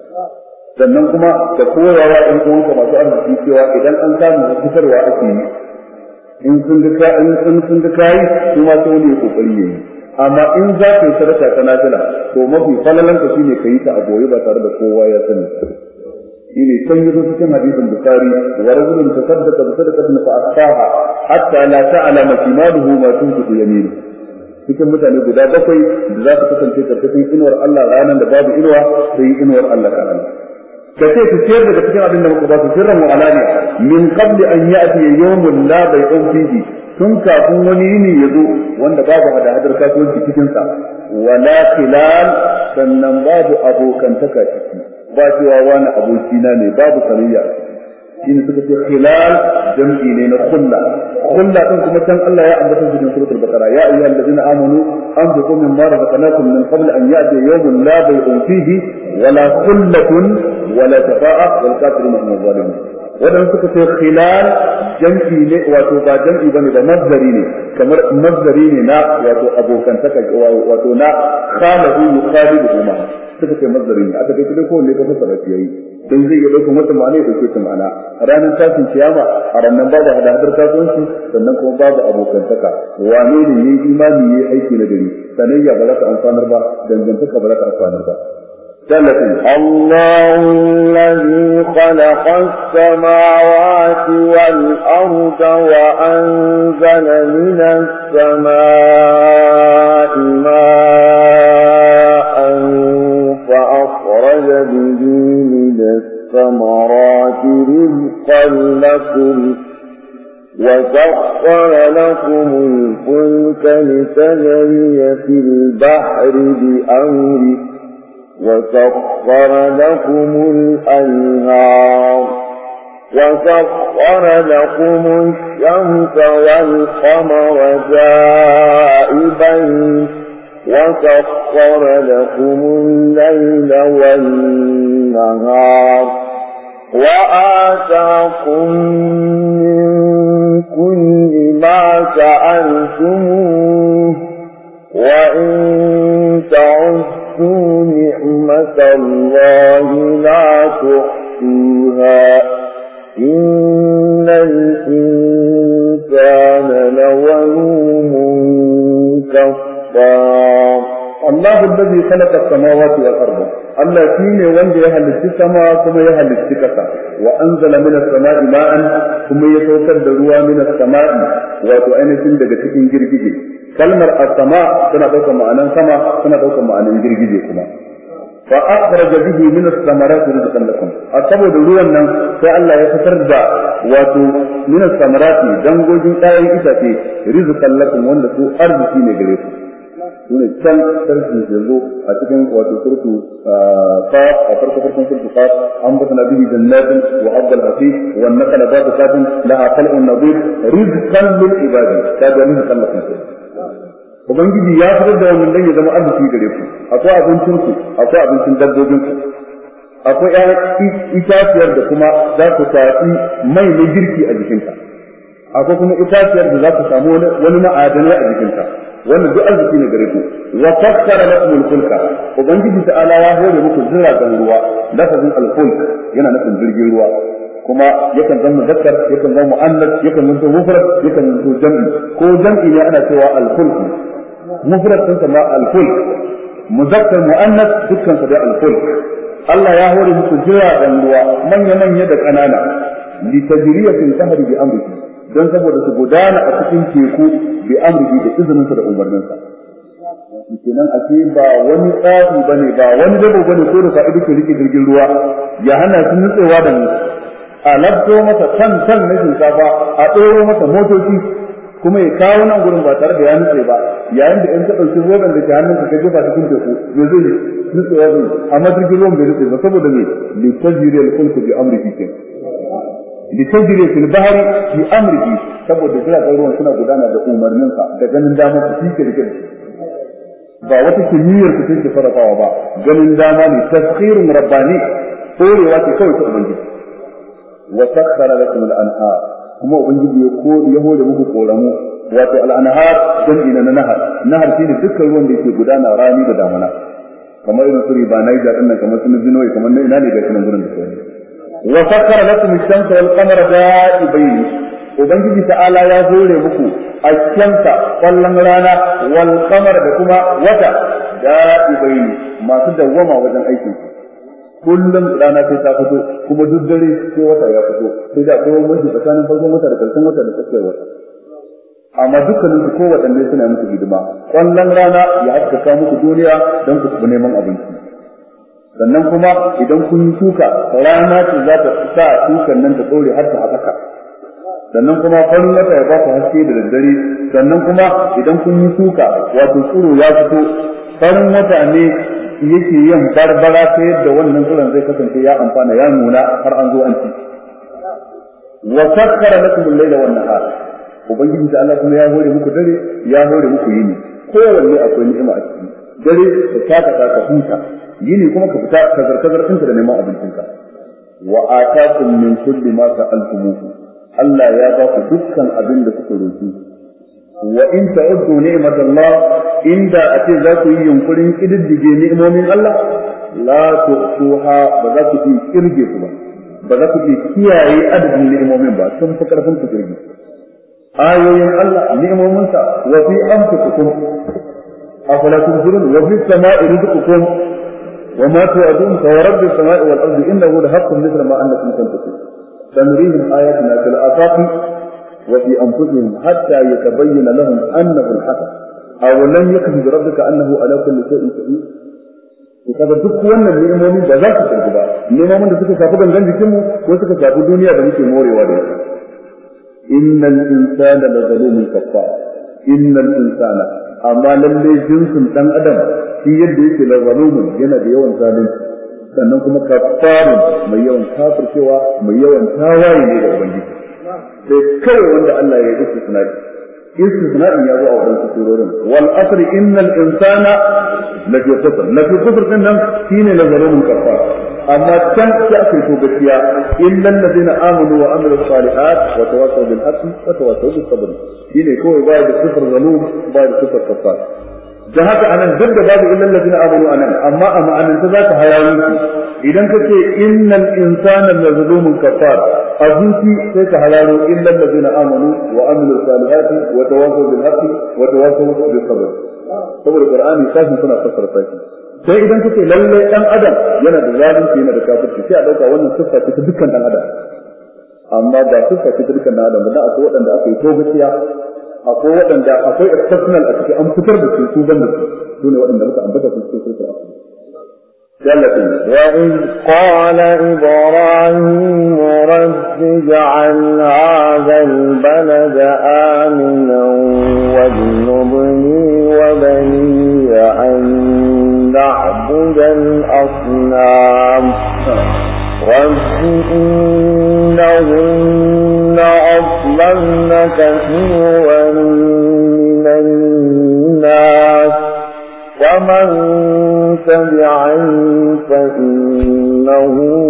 sannan kuma ka koyawa ɗan uwanka masu arziki cewa idan an samu fitarwa ake yi in sun ga in sun ga kai kuma sai ne kokari yayi amma in za ka yi sadaka ta nafila to mafi falalan ka shine kai ta a goye ba tare da kowa ya sani shine san yi cikin hadisin bukhari wa rajulun tasaddaqa bi sadaqatin fa asfaha hatta la ta'lama shimaluhu ma tunfiqu yaminu cikin mutane guda bakwai da za su kasance karkashin inuwar Allah ranar da babu inuwa sai inuwar Allah kan Allah kace ku ciyar daga cikin abin da muka ba su sirran wa alani min qabli an ya'ti yawmun la bay'un fihi tun kafin wani yini yazo wanda babu hada-hadar kasuwanci cikin sa wala khilal sannan babu abokantaka ciki ba cewa wani abokina ne babu sanayya shine suka ce khilal jam'i ne na khulla khulla din kuma san Allah ya ambata cikin suratul baqara ya ayyuhal ladina amanu anfiqu mimma razaqnakum min qabl an ya'ti yawmun la bay'un fihi wala khullatun wala shafa'a wal kafirun hum zalimun wadan suka ce khilal jam'i ne wato ba jam'i bane da mazdari ne kamar mazdari ne na wato abokantaka wato na khalahu yuqabilu ma suka ce mazdari ne aka kai duk kowanne ka fara yayi dan zai iya dauka wata ma'ana ya dauke ta ma'ana a ranar tashin kiyama a ranar babu hada-hadar kasuwanci sannan kuma babu abokantaka wane ne yayi imani yayi aiki na gari sanayya ba za ta amfanar ba dangantaka ba za ta amfanar ba الله الذي خلق السماوات والأرض وأنزل من السماء ماء فأخرج به من الثمرات رزقا لكم وسخر لكم الفلك لتجري في البحر بأمره وسخر لكم الأنهار وسخر لكم الشمس والقمر دائبين وسخر لكم الليل والنهار وآتاكم من كل ما سألتموه وإن تعدوا نعمة الله لا تحصوها إن alladhi khalaqa as-samawati wal arda Allah shine wanda ya halitta sama kuma ya halitta kasa wa anzala minas sama'i ma'an kuma ya saukar da ruwa minas sama'i wato ainihin daga cikin girgije kalmar as-sama tana daukar ma'anan sama tana daukar ma'anan girgije kuma fa akhraja bihi minas samarati rizqan lakum saboda ruwan nan sai Allah ya fitar da wato minas samarati dangogin ɗayan itace rizqan lakum wanda su arziki ne gare ku sune can sarki da zo a cikin wato surtu fa a farko farkon surtu fa an bata nabi jannatin wa abdul hafiz wa nakala baqatin laha qal'un nadir rizqan lil ibadi kaga rizqan lakum ubangiji ya fitar da wannan dan ya zama arziki gare ku akwai abincin ku akwai abincin dabbobin ku akwai ƴaƴan itaciyar da kuma za ku tafi mai na girki a jikinta akwai kuma itaciyar da za ku samu wani ma'adanai a jikinta wannan duk arziki ne gare ku wa fakkara lakum al-fulka ubangiji ta'ala ya hore muku jiragen ruwa lafazin al-fulk yana nufin jirgin ruwa kuma yakan zama muzakkar yakan zama muannas yakan zama mufrad yakan zama jam'i ko jam'i ne ana cewa al-fulk mufrad din ma al-fulk muzakkar muannas dukkan su da al-fulk Allah ya hore muku jiragen ruwa manya manya da kanana li tajriyatin tahri bi amrihi dan saboda su gudana a cikin teku bi amrihi da izinin sa da umarnin sa kenan ake ba wani tsafi bane ba wani dabo bane ko da fa'idu ke rike jirgin ruwa ya hana su nutsewa da mu a labto masa kan kan na shinkafa a ɗoro masa motoci kuma ya kawo nan gurin ba tare da ya nutse ba yayin da in ka ɗauki roban da ke hannun ka jefa cikin teku me zai nutsewa zai amma jirgin ruwan bai nutse ba saboda me li tajriyal fulku bi amrihi kenan li tajri fil bahri bi amrihi saboda jiragen ruwan suna gudana da umarninsa da ganin dama su cike da kai ba wata kimiyyar ku take farafawa ba ganin dama ne taskhirun rabbani korewa ce kawai ta ubangiji wa sakhkhara lakum al-anhar kuma ubangiji ya ko ya hore muku koramu wato al-anhar jam'i na nahar nahar shine dukkan ruwan da yake gudana rani da damana kamar irin suri ba Niger din nan kamar sun Benue kamar ina ne ga cikin gurin da kai wa sakhkhara lakum ash-shamsa wal qamara da'ibayn ubangiji ta'ala ya hore muku ash-shamsa wallan rana wal qamara da kuma wata da'ibayn masu dawwama wajen aikin kullum rana sai ta fito kuma duk dare sai wata ya fito sai da kowa mun tsakanin farkon wata da karshen wata da tsakiyar wata amma dukkanin su ko wadanne suna muku hidima wallan rana ya haskaka muku duniya don ku tafi neman abinci sannan kuma idan kun yi shuka rana ce za ta sa shukan nan ta dore har ta haɓaka sannan kuma farin wata ya ba ku haske da daddare sannan kuma idan kun yi shuka wato tsiro ya fito farin wata ne yake yin barbara ta yadda wannan tsiron zai kasance ya amfana ya nuna har an zo an ci wa sakkara lakum al-layla wan nahar ubangiji ta Allah kuma ya hore muku dare ya hore muku yini kowanne akwai ni'ima a ciki dare da taka ka huta yini kuma ka fita ka zarkazar ɗinka da neman abincinka wa atakum min kulli ma sa'altumuhu Allah ya ba ku dukkan abin da kuka roki wa in ta'uddu ni'matallah inda ace za ku yi yunkurin kididdige ni'imomin Allah la tuhsuha ba za ku yi kirge su ba ba za ku yi kiyaye adadin ni'imomin ba sun fi karfin ku kirge ayoyin Allah ni'imominsa wa fi anfusikum afala tubsirun wa fi samai rizqukum wa ma tu'adun fa rabbi samai wal ardi innahu lahaqqun mithla ma annakum tanṭiqun sanurihim ayatina fil afaqi وفي أنفسهم حتى يتبين لهم أنه الحق أو لم يكن بربك أنه على كل شيء شهيد وكذا duk wannan ni'imomin da za su tafi ba ni'imomin da suka shafi gangan jikinmu ko suka shafi duniya da muke morewa da ita innal insana la zalumun kafar innal insana amma lalle jinsin dan adam shi yadda yake la zalumun yana da yawan zalunci sannan kuma kafarun mai yawan kafircewa mai yawan tawaye ne da ubangiji sai kawai wanda Allah ya yi istisna'i istisna'in ya zo a wadansu surorin wal asri innal insana lafi khusr lafi khusr din nan shine nazarumun kafar amma can sai aka yi to gaskiya illal ladina amanu wa amilus salihat wa tawassaw bil haqqi wa tawassaw bis sabr shine kawai ba da kufr zalum ba da kufr kafar da haka anan duk da babu illal ladina amanu anan amma a ma'anan ta zaka hayawo idan kace innal insana lazalumun kafar azuki sai ka halalo illal ladina amanu wa amilus salihati wa tawassaw bil haqqi wa tawassaw bis sabr saboda Qur'ani sashi suna fassara sashi sai idan kace lalle dan adam yana da zalunci yana da kafirci sai a dauka wannan siffa ce ta dukkan dan adam amma ba siffa ce ta dukkan dan adam ba akwai wadanda aka yi togaciya akwai wadanda akwai exceptional a cikin an fitar da su su banda su sune wadanda muka ambata su cikin sura وإذ قال إبراهيم رب اجعل هذا البلد آمنا واجنبني وبني أن نعبد الأصنام رب إنهن أضللن كثيرا من الناس ومن تبعني فإنه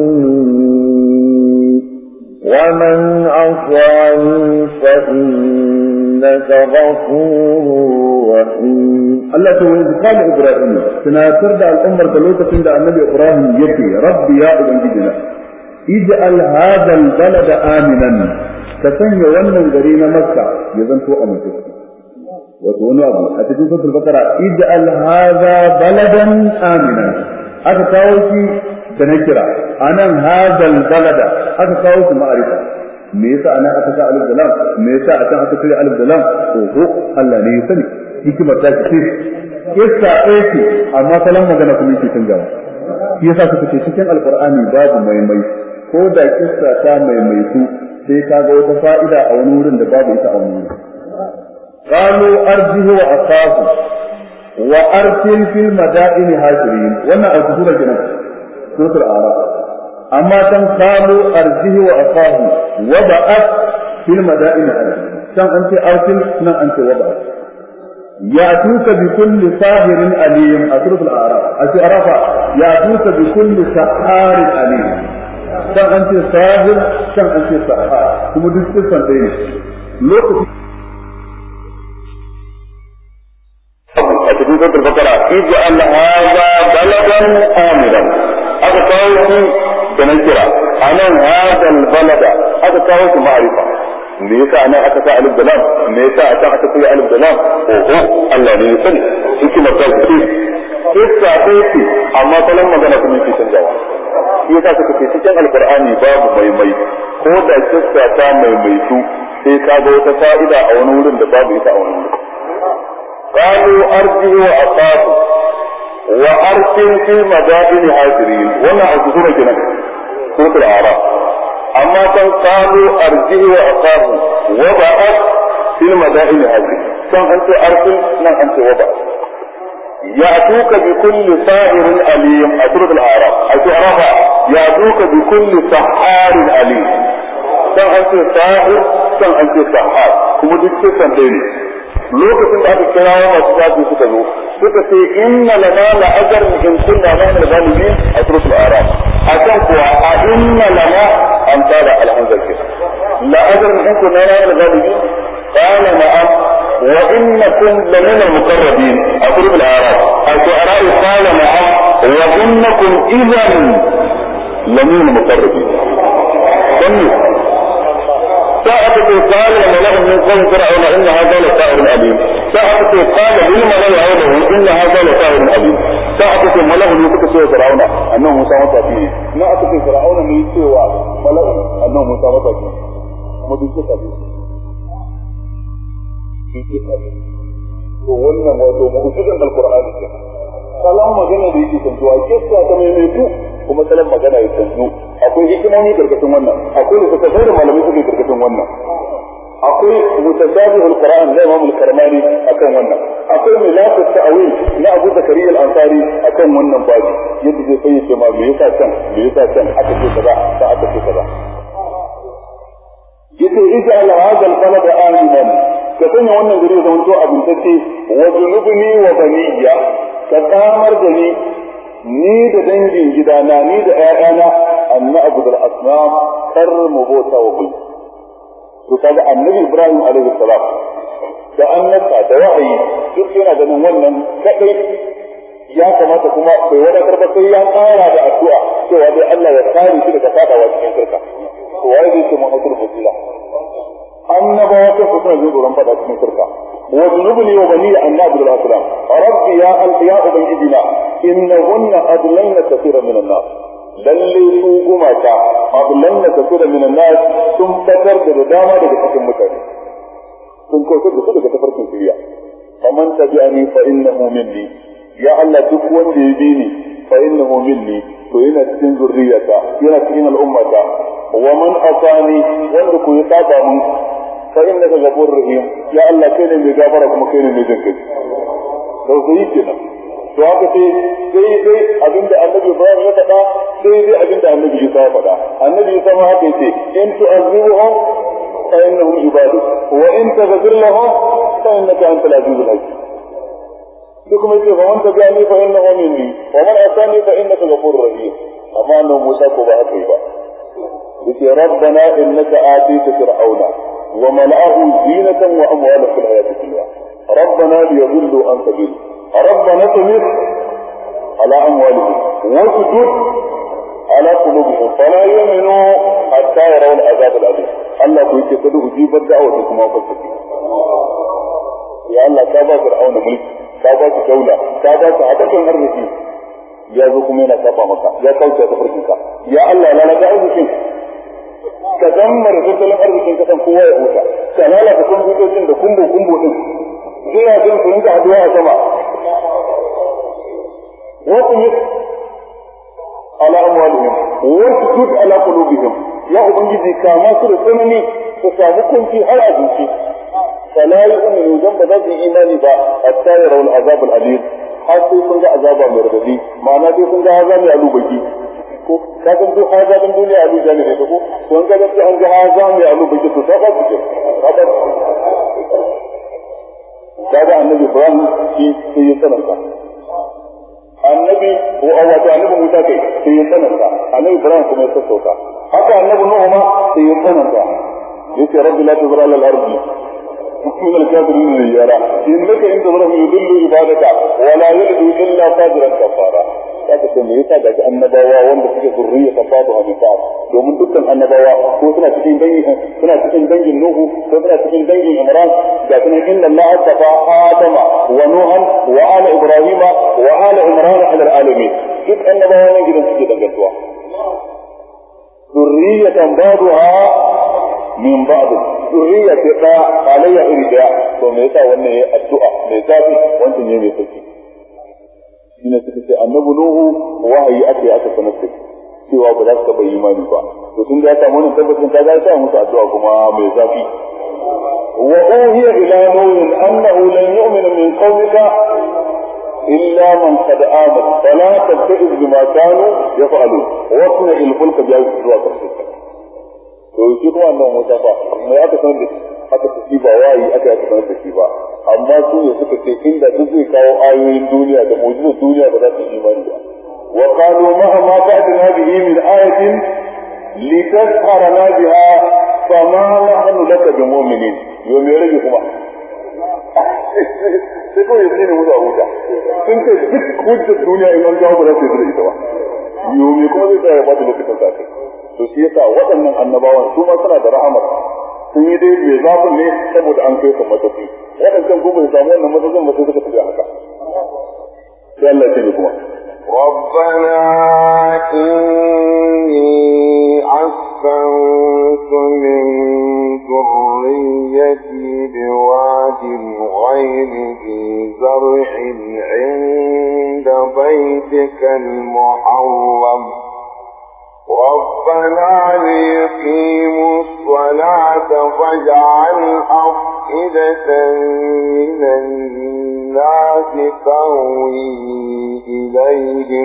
مني ومن عصاني فإنك غفور رحيم. الله تعالى قال إبراهيم سناتر دع الأمر بلوكة عند النبي إبراهيم يكي ربي يا أبنجدنا اجعل هذا البلد آمنا كسني ونن غريم مكة يزنتو أمتك wato wani abu a cikin suratul baqara ij'al hadha baladan amina aka kawo shi da nakira anan hadal balada aka kawo shi ma'arifa me yasa anan aka sa alif da lam me yasa akan aka kira alif da lam oho Allah ne ya sani hikimar ta ce kissa ce amma salan magana kuma yake canjawa yasa suka ce cikin alqur'ani babu maimai ko da kissa ta maimaitu sai ka ga wata fa'ida a wani wurin da babu ita a wani wurin قالوا أرجه وأخاه وأرسل في المدائن هاجرين وانا أرسل جنة سورة الأعراف أما كان قالوا أرجه وأخاه وبعث في المدائن هاجرين كان أنت أرسل كان أنت وبعث يأتوك بكل ساحر أليم سورة الأعراف الأعراف يأتوك بكل سحار أليم كان أنت ساحر كان أنت سحار هم دستور سنتين لوك في سورة البقرة اجعل هذا بلدا آمنا هذا كاوش بنكرة أنا هذا البلد هذا كاوش معرفة ليس أنا أتساء ألف دلام ليس أتساء ألف دلام وهو الله ليسن إنك متاكسي كيف تعطيتي أما فلما كان كميكي سنجاوا يسا سكتي سكتي القرآن باب ميمي كودا كيسا تا ميميتو سيكا بوتا فائدة أو نور باب إيسا أو نور قالوا أرجه وأخاه وأرسل في مدائن هاجرين وما أرسلون جنة سورة الأعراف أما كان قالوا أرجه وأخاه وبعث في المدائن هاجرين كان أنت أرسل نعم أنت وبعث يأتوك بكل ساحر أليم سورة الأعراف الأعراف يأتوك بكل سحار أليم كان أنت ساحر كان أنت سحار كم دكتور سنديني lokacin da aka kira wa masu zafi suka zo suka ce inna lana la ajr in kunna nahnu al-ghalibin a suratul a'raf akan kuwa a inna lana an tada al-hanzal kisa la ajr in kunna nahnu al-ghalibin qala na'am wa innakum lamina al-muqarrabin a suratul a'raf al-a'raf qala na'am wa innakum idhan lamina al-muqarrabin ساعة قال الملأ من قوم فرعون إن هذا لساحر عليم ساعة قال للملأ حوله إن هذا لساحر عليم ساعة الملأ يتك سوى فرعون أنه مسامة فيه ما أتك فرعون من سوى ملأ أنه مسامة فيه مدوسة فيه wannan wato mu'jizan alqur'ani ke kalan magana da yake tantuwa kissa ta mai mai kuma kalan magana ya tantu akwai hikimomi karkashin wannan akwai littattafai da malamai suke karkashin wannan akwai mutashabih alquran da Imam al-Karmani akan wannan akwai milaf at-ta'wil na Abu Zakariya al-Ansari akan wannan babu yadda zai fayyace ma me yasa can me yasa can aka ce kaza ta aka ce kaza yace ij'al hadha al-balad aminan ka sanya wannan gari da wanto abin tace wa junubni wa baniya ka kamar da ni ni da dangin gidana ni da ƴaƴana anna abudul asnam kar mu bota wa bai to kaga annabi Ibrahim alaihi salam da annabta da wahayi duk yana ganin wannan kadai ya kamata kuma bai wadatar ba sai ya tsara da addu'a cewa dai Allah ya kare shi daga fadawa cikin shirka to wai zai ce Muhammadul Rasulullah annabawa sun fita zuwa ran fada cikin shirka wa junubni wa bani anna abudul asnam rabbi ya al-ya ubangijina innahunna adlalna kathira min an-nas lalle su gumaka adlalna kathira min an-nas sun fatar da dama daga cikin mutane sun kautar da su daga tafarkin shiriya faman tabi'ani fa innahu minni ya Allah duk wanda ya bi ni fa innahu minni to yana cikin zurriyata yana cikin al'ummata wa man asani wanda ku ya saba mun fa innaka ghafurur rahim ya Allah kai ne mai gafara kuma kai ne mai jinkai to sai kenan to haka sai sai sai abinda annabi Ibrahim ya faɗa sai sai abinda annabi Isa ya faɗa annabi Isa ma haka yace in tu'azibuhum fa innahum ibaduk wa in taghfir lahum fa innaka antal azizul hakim kuma yace fa man tabi'ani fa innahu minni wa man asani fa innaka ghafurur rahim amma annabi Musa ko ba haka yi ba yace rabbana innaka atita fir'auna wa mala'ahu zinatan wa amwalan fil hayati dunya rabbana liyadhillu an sabil rabbana tumis ala amwalihim wa sujud ala qulubihim fala yu'minu hatta yarawul azab al-alim Allah ko yake kada ujibar da'awata kuma fasiki ya Allah ka ba fir'auna mulki ka ba shi daula ka ba shi hadakan arziki ya zo kuma yana kafa maka ya kauce ta farkin ka ya Allah lalata arzikin ka dammar tattalin arzikin ka san kowa ya huta ka lalata kwamfutocin da kumbo kumbo din suna jin su rinka haduwa a sama wasu yi ala amwalihim wasu tud ala qulubihim ya ubangiji kama su da tsanani su samu kunci har a zuci فلا يؤمنوا ذنب ذات إيماني با حتى يروا العذاب الأليم حتى يكون عذابا مرغبي معنى يكون عذاب يعلوبكي كاتم تو عذاب الدنيا علو جاني ريتكو وان كاتم تو عذاب يعلوبكي تساقط بكي هذا هذا النبي إبراهيم في في سنة النبي هو أول النبي موسى كي في سنة النبي إبراهيم كم يتصوتا حتى النبي نوح ما في سنة يقول رب لا تذر على الأرض من الكافرين الرجال إنك إن تظلم يضل عبادك ولا يلد إلا فاجرا كفارا haka ce me yasa daga annabawa wanda suke zurriya ta fadu a bisa domin dukkan annabawa ko suna cikin dangin suna cikin dangin Nuhu ko suna cikin dangin Imran da kuma inna Allah tafa Adama wa Nuhan wa ala Ibrahima wa ala Imran ala alamin duk annabawa ne gidan suke dangantuwa zurriyatan baduha min ba'd zurriya ce da halayya iri daya to me yasa wannan yayi addu'a mai zafi wannan ne mai sauki shine suka ce annabi Nuhu wahayi aka yi aka sanar da cewa ba za su bai imani ba to tun da ya samu wannan tabbacin ta ga sai musu addu'a kuma mai zafi wa uhiya ila nuhin annahu lan yu'mina min qawmika illa man qad amana fala tattabi'u bima kanu yaf'alun wa asna al-fulka bi zuwa karshe to shi kuma annabi Musa fa mai aka sanar da aka tafi ba wayi aka yi sanar da shi ba amma su ne suka ce inda duk zai kawo ayoyin duniya da mu'jizar duniya ba za su yi imani ba wa qalu ma ma ta'tina bihi min ayatin litasharana biha fama nahnu laka bimu'minin yo me rage kuma sai ko yace ne musa huta sun ce duk hujjar duniya in an jawo ba za su yi ita ba yo me kuma zai tsaya ba da lokacin sa to shi yasa waɗannan annabawan su ma suna da rahama sun yi dai mai zafin ne saboda an kai su matafi waɗancan ko bai samu wannan matafin ba sai suka tafi haka sai Allah ya ce kuma ربنا إني أسكنت من ذريتي بواد غير ذي زرع عند بيتك المحرم ربنا ليقيموا الصلاة فاجعل أفئدة من الناس تهوي إليهم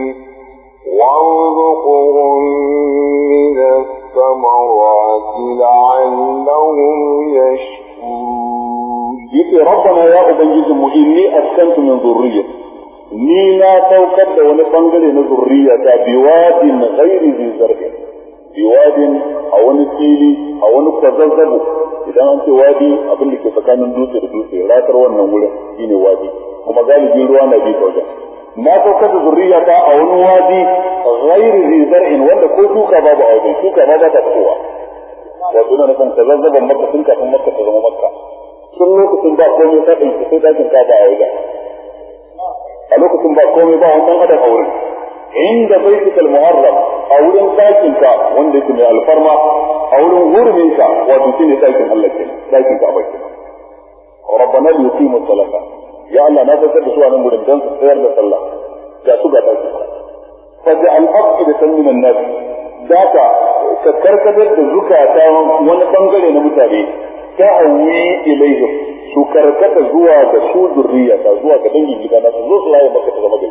وارزقهم من الثمرات لعلهم يشكرون. يقول ربنا يا أبنجزم إني أسكنت من ذريتي ni na saukar da wani bangare na zurriya ta biwadin ghairi zi zargin biwadin a wani fili a wani kwazazzabo idan an ce wadi abin da ke tsakanin dutse da dutse ratar wannan wurin shine wadi kuma galibin ruwa na bi kauda na saukar da zurriya ta a wani wadi ghairi zi zargin wanda ko shuka babu a wajen shuka ba za ta fitowa wato na nufin kwazazzaban makka tun kafin makka ta zama makka sun lokacin ba komai ta ɗauki sai dakin ka ba a wajen a lokacin ba komai ba wannan adam a wurin inda baitul muharram a wurin dakin ka wanda yake mai alfarma a wurin hurumin ka wato shine dakin Allah ke dakin ka bakin rabbana yuqimu salata ya Allah na fitar da su a nan gurin dan su tsayar da sallah ga su ga dakin faj'al afidatan min an-nas daka ka karkatar da zukata wani bangare na mutane ta hawi ilaihim su karkata zuwa ga su zurriya ta zuwa ga dangin gidana su zo su laye maka ta zama gari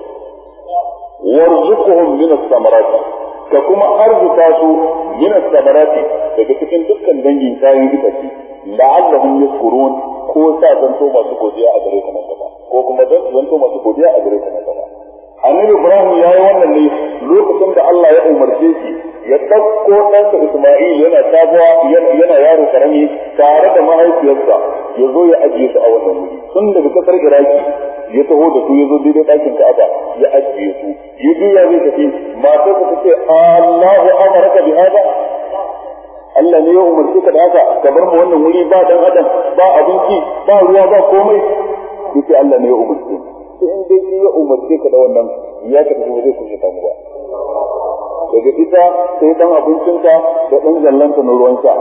warzuquhum min as-samarati ka kuma arzuta su min as-samarati daga cikin dukkan dangin kayan itace la'allahum yashkurun ko sa zanto masu godiya a gare ka nan gaba ko kuma dan zanto masu godiya a gare ka nan gaba annabi Ibrahim yayi wannan ne lokacin da Allah ya umarce shi ya dauko ɗansa Isma'il yana sabuwa yana yaro karami tare da mahaifiyarsa ya zo ya ajiye su a wannan wuri tun daga kasar Iraki ya taho da su ya zo daidai ɗakin Ka'aba ya ajiye su ya juya zai tafi matarsa ta ce Allahu amaraka bi hada Allah ne ya umarce ka da haka ka bar mu wannan wuri ba dan adam ba abinci ba ruwa ba komai yace Allah ne ya umarce sai in dai shi ya umarce ka da wannan ya ka tafi zai kushe ta mu ba daga ita sai dan abincinka da dan zallanta na ruwan sha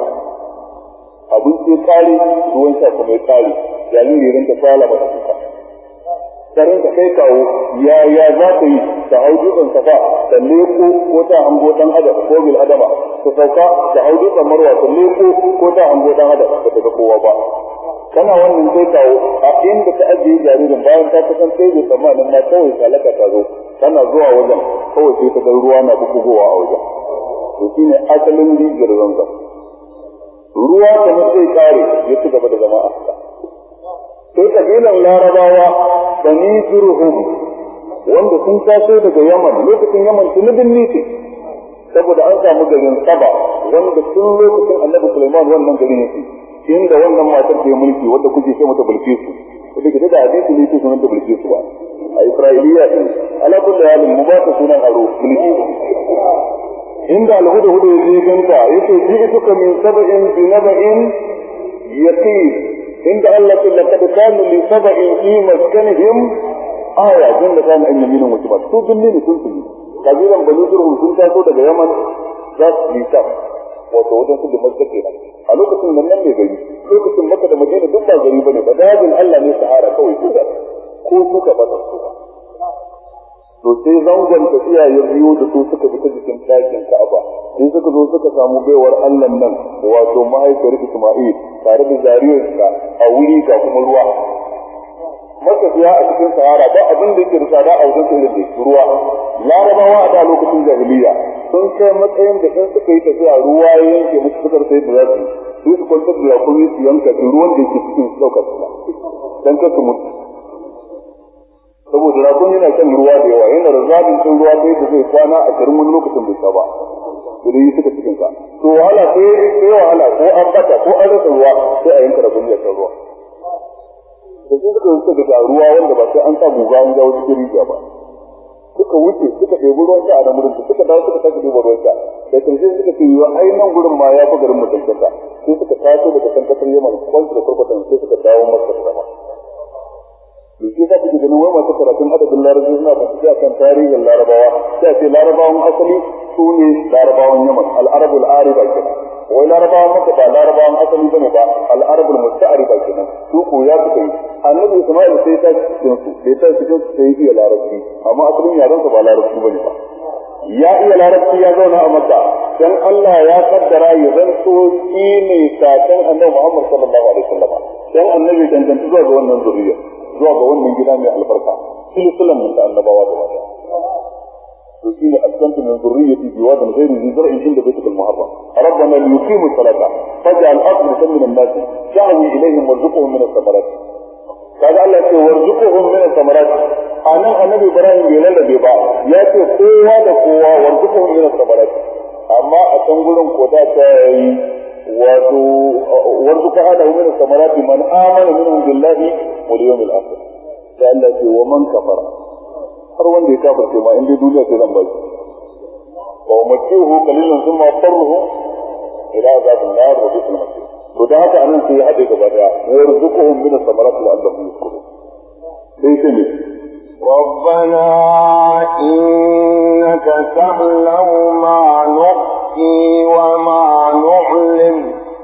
abinci kare ruwan sha kuma kare jaririn ta fara ba ta karin da kai kawo ya ya za ta yi ta hau dutsen safa ta leko ko ta hango dan adam ko bil adama ta sauka ta hau dutsen marwa ta leko ko ta hango dan adam ba ta ga kowa ba kana wannan kai kawo a inda ta ajiye jaririn bayan ta kasan kai bai tsammanin na kawai salaka ta zo tana zuwa wajen kawai sai ta ga ruwa na bugowa a wajen to shine asalin rijiyar zanzan ruwa ta sai kare ya ci gaba da zama a haka sai kabilan larabawa bani jurhum wanda sun taso daga yaman lokacin yaman tun binni ce saboda an samu garin saba wanda tun lokacin annabi Sulaiman wannan gari yake inda wannan matar ke mulki wanda kuke ce mata Bilkisu wanda ke da hadisi ne ce sunan ta Bilkisu ba a Isra'iliya din ala kullu halin mu ba ta sunan aro Bilkisu inda alhuda hudu ya ganta yace ji'tuka min sab'in bi naba'in yaqin inda Allah ta laqad kana li sab'in fi maskanihim aya jinda kana an yaminu mutaba to binne ne sun tuni kabilan bani zurhum sun taso daga Yaman za su yi ta wato wajen su da Makka kenan a lokacin nan nan ne gari lokacin Makka da Madina duk ba gari bane ba dajin Allah ne sahara kawai ko ko suka bada su to sai zangon tafiya ya biyo da su suka bi ta jikin ɗakin Ka'aba sai suka zo suka samu baiwar Allah nan wato mahaifiyar Isma'il tare da jariyarsa a wuri ga kuma ruwa matafiya a cikin sahara ba abin da yake da tsada a wajen da ruwa larabawa a da lokacin jahiliya sun kai matsayin da sun suka yi tafiya ruwa ya yanke musu sukar sai da zasu su su kwantar da yakuni su yanka ruwan da yake cikin su ɗaukar su dan kar su mutu saboda rakun yana kan ruwa da yawa yana da zabin cin ruwa sai da zai kwana a cikin wani lokacin bai saba da yi suka cikin ka to wahala sai sai wahala ko an bata ko an rasa ruwa sai a yanka rakun ya ruwa da su suka suka ga ruwa wanda ba sai an sa guga an jawo cikin rijiya ba suka wuce suka ɗebi ruwan sha a nan gurin suka dawo suka sake ɗebi ruwan sha da ƙarshe suka ce yi ai nan gurin ma ya fi garin mutuntaka sai suka taso daga kan kasar yaman kwansu da kurkutan sai suka dawo masa da zama da shi za ku ji ganin wai masu karatun adabin larabci suna bincike a kan tarihin larabawa sai a ce larabawan asali su ne larabawan yaman al'arabul ariba kenan wai larabawan maka ba larabawan asali bane ba al'arabul musta'ariba kenan su ko ya fita yi annabi Isma'il sai ta cikin su sai ta cikin su sai iya larabci amma asalin yaron sa ba larabci bane ba ya iya larabci ya zauna a Makka dan Allah ya kaddara ya zanto shi ne kakan annabi Muhammad sallallahu alaihi wasallam dan annabi danganta zuwa ga wannan zuriya zuwa ga wannan gida mai albarka silsilan mun da annabawa da wata to shine askantu min zurriyyati biwadin ghairi zi zar'in inda baytul muharram rabbana liyuqimu salata faj'al afdal min an-nas ta'wi ilayhim warzuqhum min ath-thamarat kaga Allah ya ce warzuqhum min ath-thamarat anan annabi Ibrahim bai lalabe ba ya ce kowa da kowa warzuqhum min ath-thamarat amma a can gurin koda ta yi wato warzuqa hada min ath-thamarat man amana minhum billahi wal yawmil akhir da Allah ce wa man kafara har wanda ya kafirce ma in dai duniya ce zan ba shi wa matuhu qalilan thumma farruhu ila azabin nar wa bi'sal masir to da haka anan sai ya hade gaba daya warzuquhum min ath-thamarati la'allahum yashkurun sai sai ربنا إنك تعلم ما نخفي وما نعلن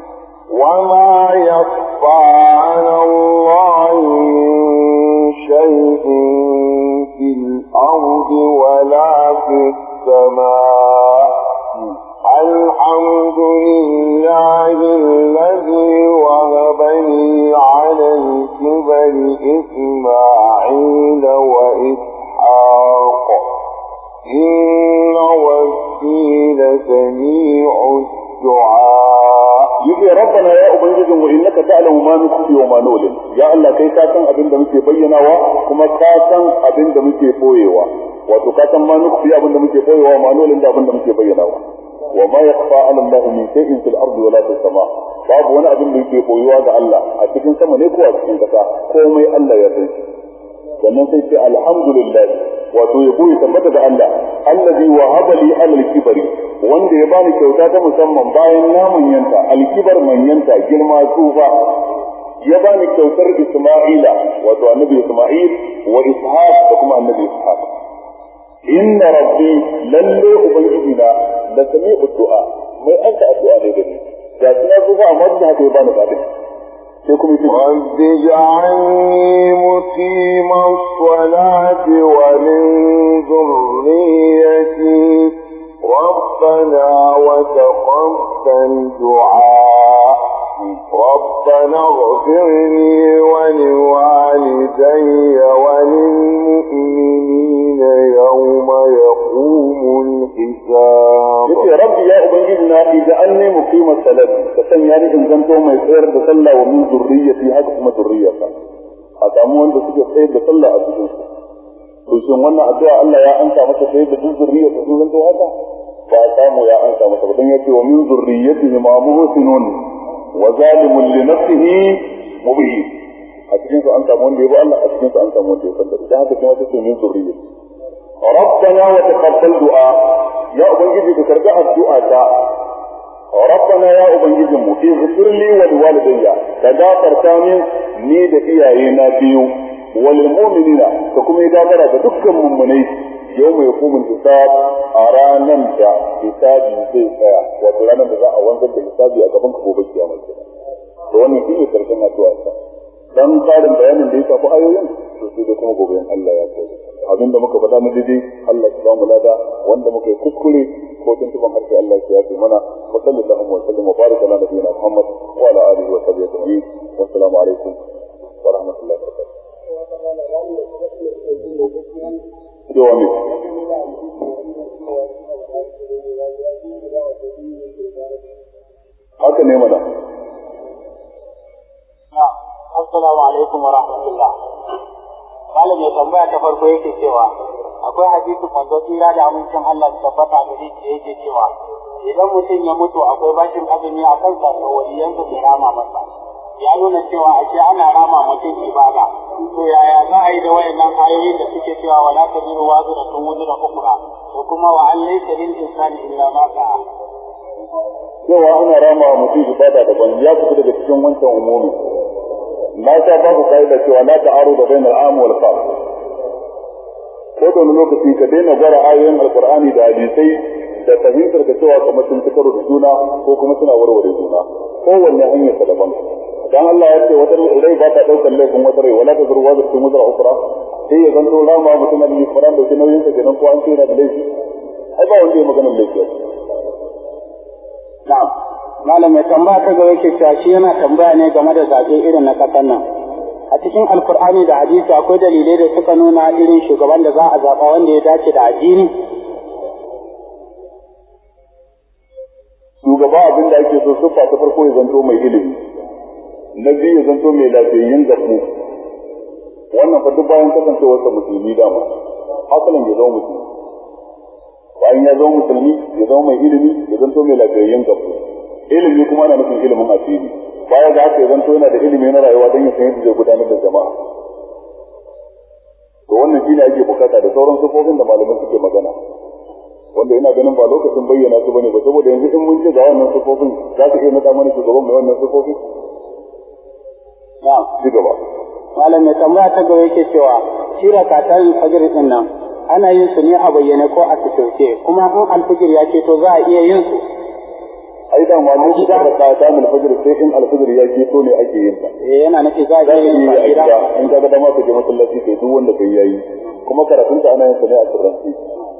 وما يخفى على الله من شيء في الأرض ولا في السماء الحمد لله الذي وهب لي على الكبر إسماعيل وإسحاق إن ربي لسميع الدعاء. يجي ربنا يا أبنجد وإنك تعلم ما نخفي وما نعلن. يا الله كي كاتن أبن دمك بيناوا كما كاتن أبن دمك بويوا wato ka san ma nufi abin da muke koyewa ma nolin da abin da muke bayyanawa wa ma yakhfa ala Allah min shay'in fil ardi wala fis sama babu wani abin da yake koyuwa ga Allah a cikin sama ne ko a cikin kasa komai Allah ya san shi sannan sai ce alhamdulillah wato ya goyi tabbata ga Allah allazi wahaba li al-kibri wanda ya bani kyauta ta musamman bayan namun yanta al-kibar manyanta girma tsufa ya bani kyautar Isma'ila wato annabi Isma'il wa Ishaq da kuma annabi Ishaq inna rabbi lalle ubangijina da sami'u du'a mai anta addu'a ne da ni da kuma zuwa amma da haka ya bani fadi sai kuma yi rabbi ja'alni muqima as-salati wa min dhurriyyati rabbana wa taqabbal du'a ربنا اغفر لي ولوالدي وللمؤمنين يوم يقوم الحساب. يا ربي يا أبنجدنا اجعلني مقيم الصلاة فسنياني إن زنتو ما يصير بصلى ومن ذريتي هكذا ذرية أتعمون بسجد خير بصلى أسجد وشون وانا أدعى الله يا أنت متى خير بجد ذرية فسجد هذا فأتعموا يا أنت متى بدنيتي ومن ذريته ما محسنون وظالم لنفسه مبين أتكين فأنت من دي الله أتكين فأنت من دي الله جاءت كما تسمى من ذرية ربنا وتقبل دعاء يا أبنجي تكرجع الدعاء ربنا يا أبنجي اغفر لي ولوالدي تغفر كامل نيد إياينا بيو وللمؤمنين فكم يغفر دكا مؤمنين يوم يقوم الحساب أرانا حساب يسير وترانا بذا أوانزل الحساب أقبنك بوبك يا ملك وأن يكون يتركنا دعاء dan tsarin bayanin da ya tafi ayoyin to sai da kuma gobe Allah ya kai abinda muka faɗa na daidai Allah ya ba mu lada wanda muka yi kuskure ko tuntuban harshe Allah ya yi mana wa sallallahu wa sallam wa baraka ala nabiyina Muhammad wa ala alihi wa sahbihi ajma'in wa assalamu alaikum wa rahmatullahi wa barakatuh Doami haka ne mana Assalamu alaikum wa rahmatullah. Malam ya tambaya ta farko yake cewa akwai hadisi manzo tsira da amincin Allah ta tabbata da shi yake cewa idan mutum ya mutu akwai bashin azumi a kansa to waliyansa su rama masa. Ya nuna cewa ashe ana rama mutum ibada. To yaya za a yi da wayannan ayoyin da suke cewa wala taziru waziratun wuzra ukhra to kuma wa an laysa lil insani illa ma sa'a. Cewa ana rama mutum ibada daban ya fita daga cikin wancan umumi. ما شاء babu kaida cewa la ta'aru da bainal am wal khas ko da lokaci ka daina gwara ayoyin alqur'ani da hadisai da fahimtar da cewa kamar sun tukaro da juna ko kuma suna warware juna ko wanne hanyar ta daban dan Allah ya ce wata rai ba ta daukar laifin wata rai wala ta zuru wa zuru mudra ukhra sai ya zanto rama mutum da Qur'an da nauyin sa kenan ko an ce da laifi ai ba wanda ya magana laifi na'am malam ya tambaya kaga yake cewa shi yana tambaya ne game da zabe irin na kasan nan a cikin alkur'ani da hadisi akwai dalilai da suka nuna irin shugaban da za a zaba wanda ya dace da addini shugaba abin da ake so sufa ta farko ya zanto mai ilimi na biyu ya zanto mai lafiyayyen gafu wannan fa duk bayan kasancewar sa musulmi dama asalin ya zama musulmi bayan ya zama musulmi ya zama mai ilimi ya zanto mai lafiyayyen gafu ilimi kuma ana nufin ilimin asiri baya da haka zan to yana da ilimi na rayuwa don ya san yadda zai gudanar da jama'a to wannan shine ake bukata da sauran sufofin da malaman suke magana wanda ina ganin ba lokacin bayyana su bane ba saboda yanzu in mun ce ga wannan sufofin za ka iya nada mana shugaban mai wannan sufofin na'am ci gaba malam ya tambaya ta gaba yake cewa shi rakatan fajr din nan ana yin su ne a bayyane ko a sirce, kuma in alfajir ya ce to za a iya yin su ai da ma mun da rakatan alfajr sai in alfajir ya ce to ne ake yin ta eh yana nufi za a iya yin a gida in ka ga dama ka je masallaci kai duk wanda kai yayi kuma karatun ta ana yin sa ne a sirrance.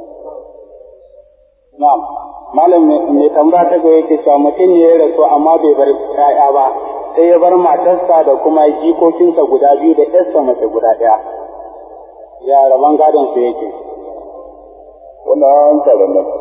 na'am malam mai tambaya ta ga yake cewa mutum ne ya rasu amma bai bar ƴaƴa ba sai ya bar matarsa da kuma jikokinsa guda biyu da ƴarsa mace guda ɗaya, ya rabon gadon su yake. Wannan tsaron nan.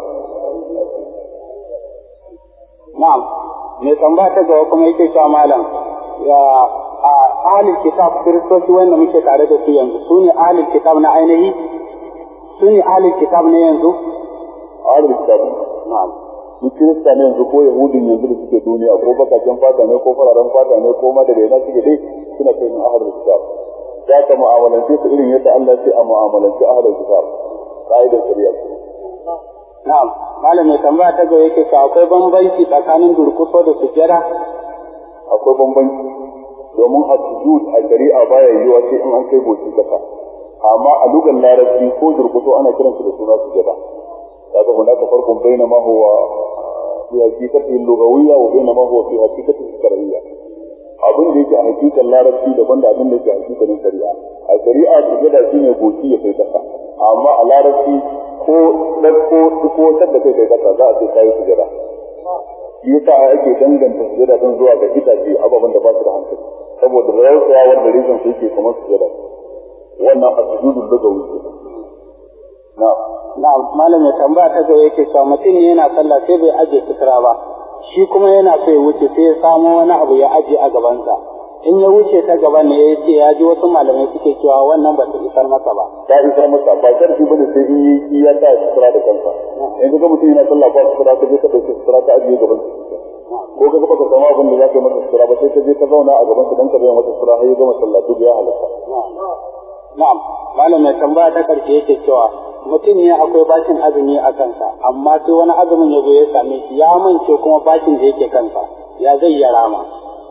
Na'am, mai tambaya ta gaba kuma yake cewa malam, ya a ahlul kitab kiristoci wanda muke tare da su yanzu, su ne ahlul kitab na ainihi? Su ne ahlul kitab na yanzu? Ahlul kitab. Na'am. Duk kirista ne yanzu ko yahudin yanzu da suke duniya ko bakakken fata ne ko fararen fata ne ko ma da yana suke dai suna kai min ahlul kitab. Za ka mu'amalance su irin yadda Allah ya ce a mu'amalance ahlul kitab. Ka'idar shari'a. Na'am, malam mai tambaya ta gaba yake cewa akwai bambanci tsakanin durkuso da sujjada? Akwai bambanci domin a sujud a shari'a baya yiwa sai in an kai goshi kasa. Amma a lugan larabci ko durkuso ana kiransu da suna sujjada. kaga hunaka farqun baina ma huwa fi haqiqati lughawiyya wa baina ma huwa fi haqiqati shar'iyya. Abin da yake a hakikan larabci daban da abin da yake a hakikan shari'a. A shari'a sujada shine goshi ya kai kasa, amma a larabci ko dakko ko tabda kai kai kasa za a ce kai sujada. Shi yasa ake danganta sujada don zuwa ga itace ababen da ba su da hankali, saboda rayuwa wanda rizon su yake kamar sujada. Wannan asujudul lugawi. Na'am. Na'am, malam ya tambaya ta gaba yake cewa mutum ne yana sallah sai bai aje sutura ba, shi kuma yana so ya wuce sai ya samo wani abu ya aje a gabansa. In ya wuce ta gaban ne ya ce ya ji wasu malamai suke cewa wannan ba su isar masa ba. Ta isar masa ba karfi bane sai in yi ya sa sutura da kansa. Yanzu ga mutum yana sallah ba sutura ka je ka dauki sutura ka ajiye gaban sa. Ko ka ga baka samu abin da za ka yi masa sutura ba sai ka je ka zauna a gaban sa dan ka bai masa sutura har ya gama sallah duk ya halatta. Na'am, malam ya tambaya ta karshe yake cewa mutum ne akwai bashin azumi a kansa, amma sai wani azumin ya zo ya same shi ya mance kuma bashin da yake kansa, ya zai ya rama.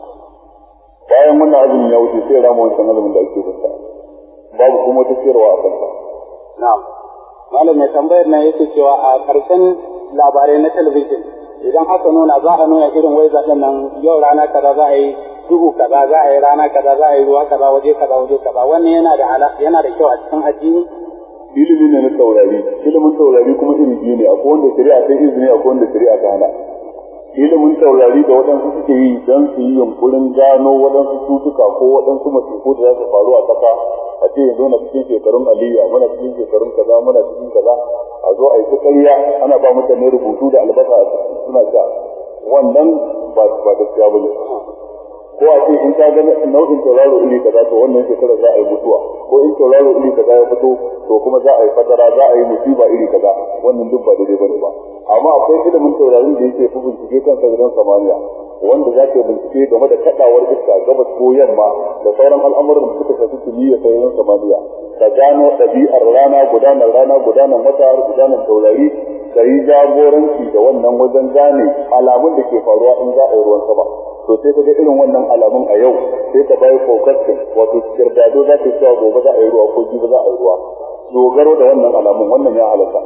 Bayan wannan azumin ya wuce sai rama wancan azumin da ake kansa, babu kuma ta ciyarwa a kansa. Na'am, malam mai tambayar nan yake cewa a ƙarshen labarai na talabijin idan aka nuna za a nuna irin wai zaɓen nan yau rana kaza za a yi duhu kaza za a yi rana kaza za a yi ruwa kaza waje kaza waje kaza, wannan yana da yana da kyau a cikin addini. Ilimi ne na taurari, ilimin taurari kuma iri biyu ne, akwai wanda shari'a ta izini akwai wanda shari'a ta hana. Ilimin taurari da waɗansu suke yi don su yi yunkurin gano waɗansu cutuka ko waɗansu masifu da za su faru a ƙasa, a ce yanzu na cikin shekarun aliyu muna cikin shekarun kaza muna cikin kaza, a zo a yi ta ƙarya ana ba mutane rubutu da albasa a cikin suna sha, wannan ba ba gaskiya ba ne. Ko a ce in ka ga nau'in tauraro iri kaza to wannan shekara za a yi mutuwa, ko in tauraro iri kaza ya fito to kuma za a yi fatara za a yi musiba iri kaza, wannan duk ba daidai bane ba. Amma akwai ilimin taurarin da yake fi bincike kan sararin samaniya, wanda za ka bincike game da kadawar iska gabas ko yamma da sauran al'amuran da suka shafi kimiyya sararin samaniya, ka gano ɗabi'ar rana, gudanar rana, gudanar wata, gudanar taurari, ka yi jagoranci da wannan wajen gane alamun da ke faruwa in za a yi ruwan sama. To sai ka ga irin wannan alamun a yau sai ka bayar forecasting, wato kirdado za ta cewa gobe za a yi ruwa ko jibi za a yi ruwa, dogaro da wannan alamun, wannan ya halatta.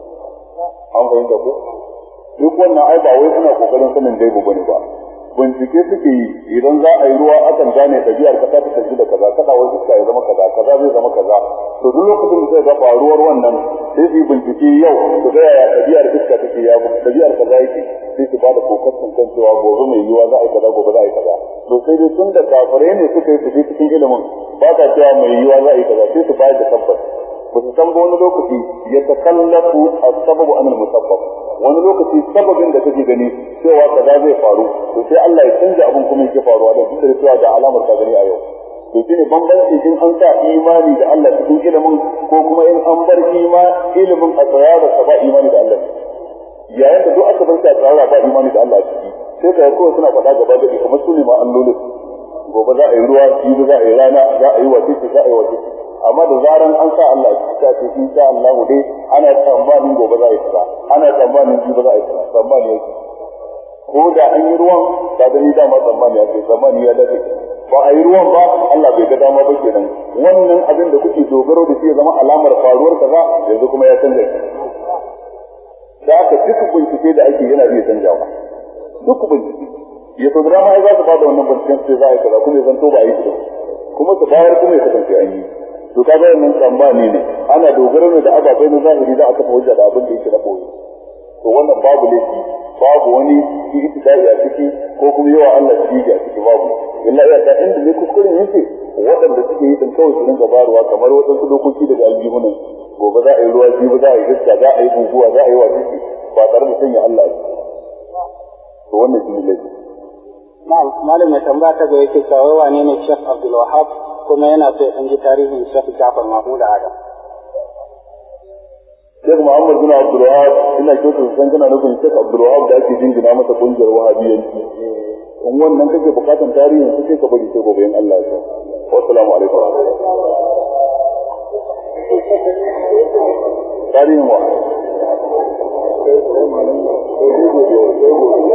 An fahimta ko? Duk wannan ai ba wai suna kokarin sanin gaibu bane ba. Bincike suke yi idan za a yi ruwa akan gane ɗabi'ar kasa ta tafi da kaza, kada wani iska ya zama kaza, kaza zai zama kaza. To duk lokacin da zai ga faruwar wannan sai su yi bincike yau su ga yaya ɗabi'ar iska take, ya ɗabi'ar kaza yake, sai su bada kokarin kan cewa gobe mai yiwuwa za a yi kaza, gobe za a yi kaza. To sai dai tun da kafirai ne suka yi su cikin ilimin ba ta cewa mai yiwuwa za a yi kaza, sai su bayar da tabbas. Ba su san ba wani lokaci ya takallafu as-sababu an al-musabbab, wani lokaci sababin da kake gani cewa kaza zai faru to sai Allah ya canza abin kuma yake faruwa da duk da cewa da alamar ka gani a yau. To shine bambanci in an sa imani da Allah cikin ilimin ko kuma in an bar ima ilimin a tsaya da ba imani da Allah. Yayin da duk aka bar ta tsara ba imani da Allah ciki sai ka ko suna faɗa gaba da kamar su ne ma allolin, gobe za a yi ruwa, jibi za a yi rana, za a yi wace za a yi wace. Amma da zaran an sa Allah a cikin ce in sha Allah dai ana tsammanin gobe za a yi kaza, ana tsammanin jibi za a yi kaza, tsammani yake. Ko da an yi ruwan ka gani dama tsammani ya ce, tsammani ya dace. ba a yi ruwan ba Allah bai ga dama ba kenan wannan abin da kuke dogaro da shi ya zama alamar faruwar kaza yanzu kuma ya canza shi da aka duk bincike da ake yana iya canjawa duk bincike ya to drama ya za su bada wannan binciken sai za a yi kaza kuma ya zanto ba a yi shi kuma su bayar kuma ya kasance an yi to kaga wannan tsammani ne ana dogaro ne da ababai na zahiri da aka hujja da abin da yake na boye to wannan babu laifi babu wani itidai a ciki ko kuma yawa Allah shi a ciki babu illa ya ta inda ne kuskuren yake waɗanda suke yi din kawai su rinka baruwa kamar waɗansu dokoki daga aljihunan gobe za a yi ruwa jibi za a yi iska za a yi guguwa za a yi wasiki ba tare da sanya Allah to wannan shi ne laifi. Na'am, malam ya tambaya ta ga yake cewa wane ne Sheikh Abdul Wahab kuma yana so ya ji tarihin Sheikh Jafar Mahmud Adam. Sheikh Muhammad bin Abdul Wahab ina kyautar san kana nufin Sheikh Abdul Wahab da ake jingina masa kungiyar Wahabiyyanci. In wannan kake bukatan tarihin su sai ka bari sai gobe in Allah ya sa. Assalamu alaikum. Tarihin wa?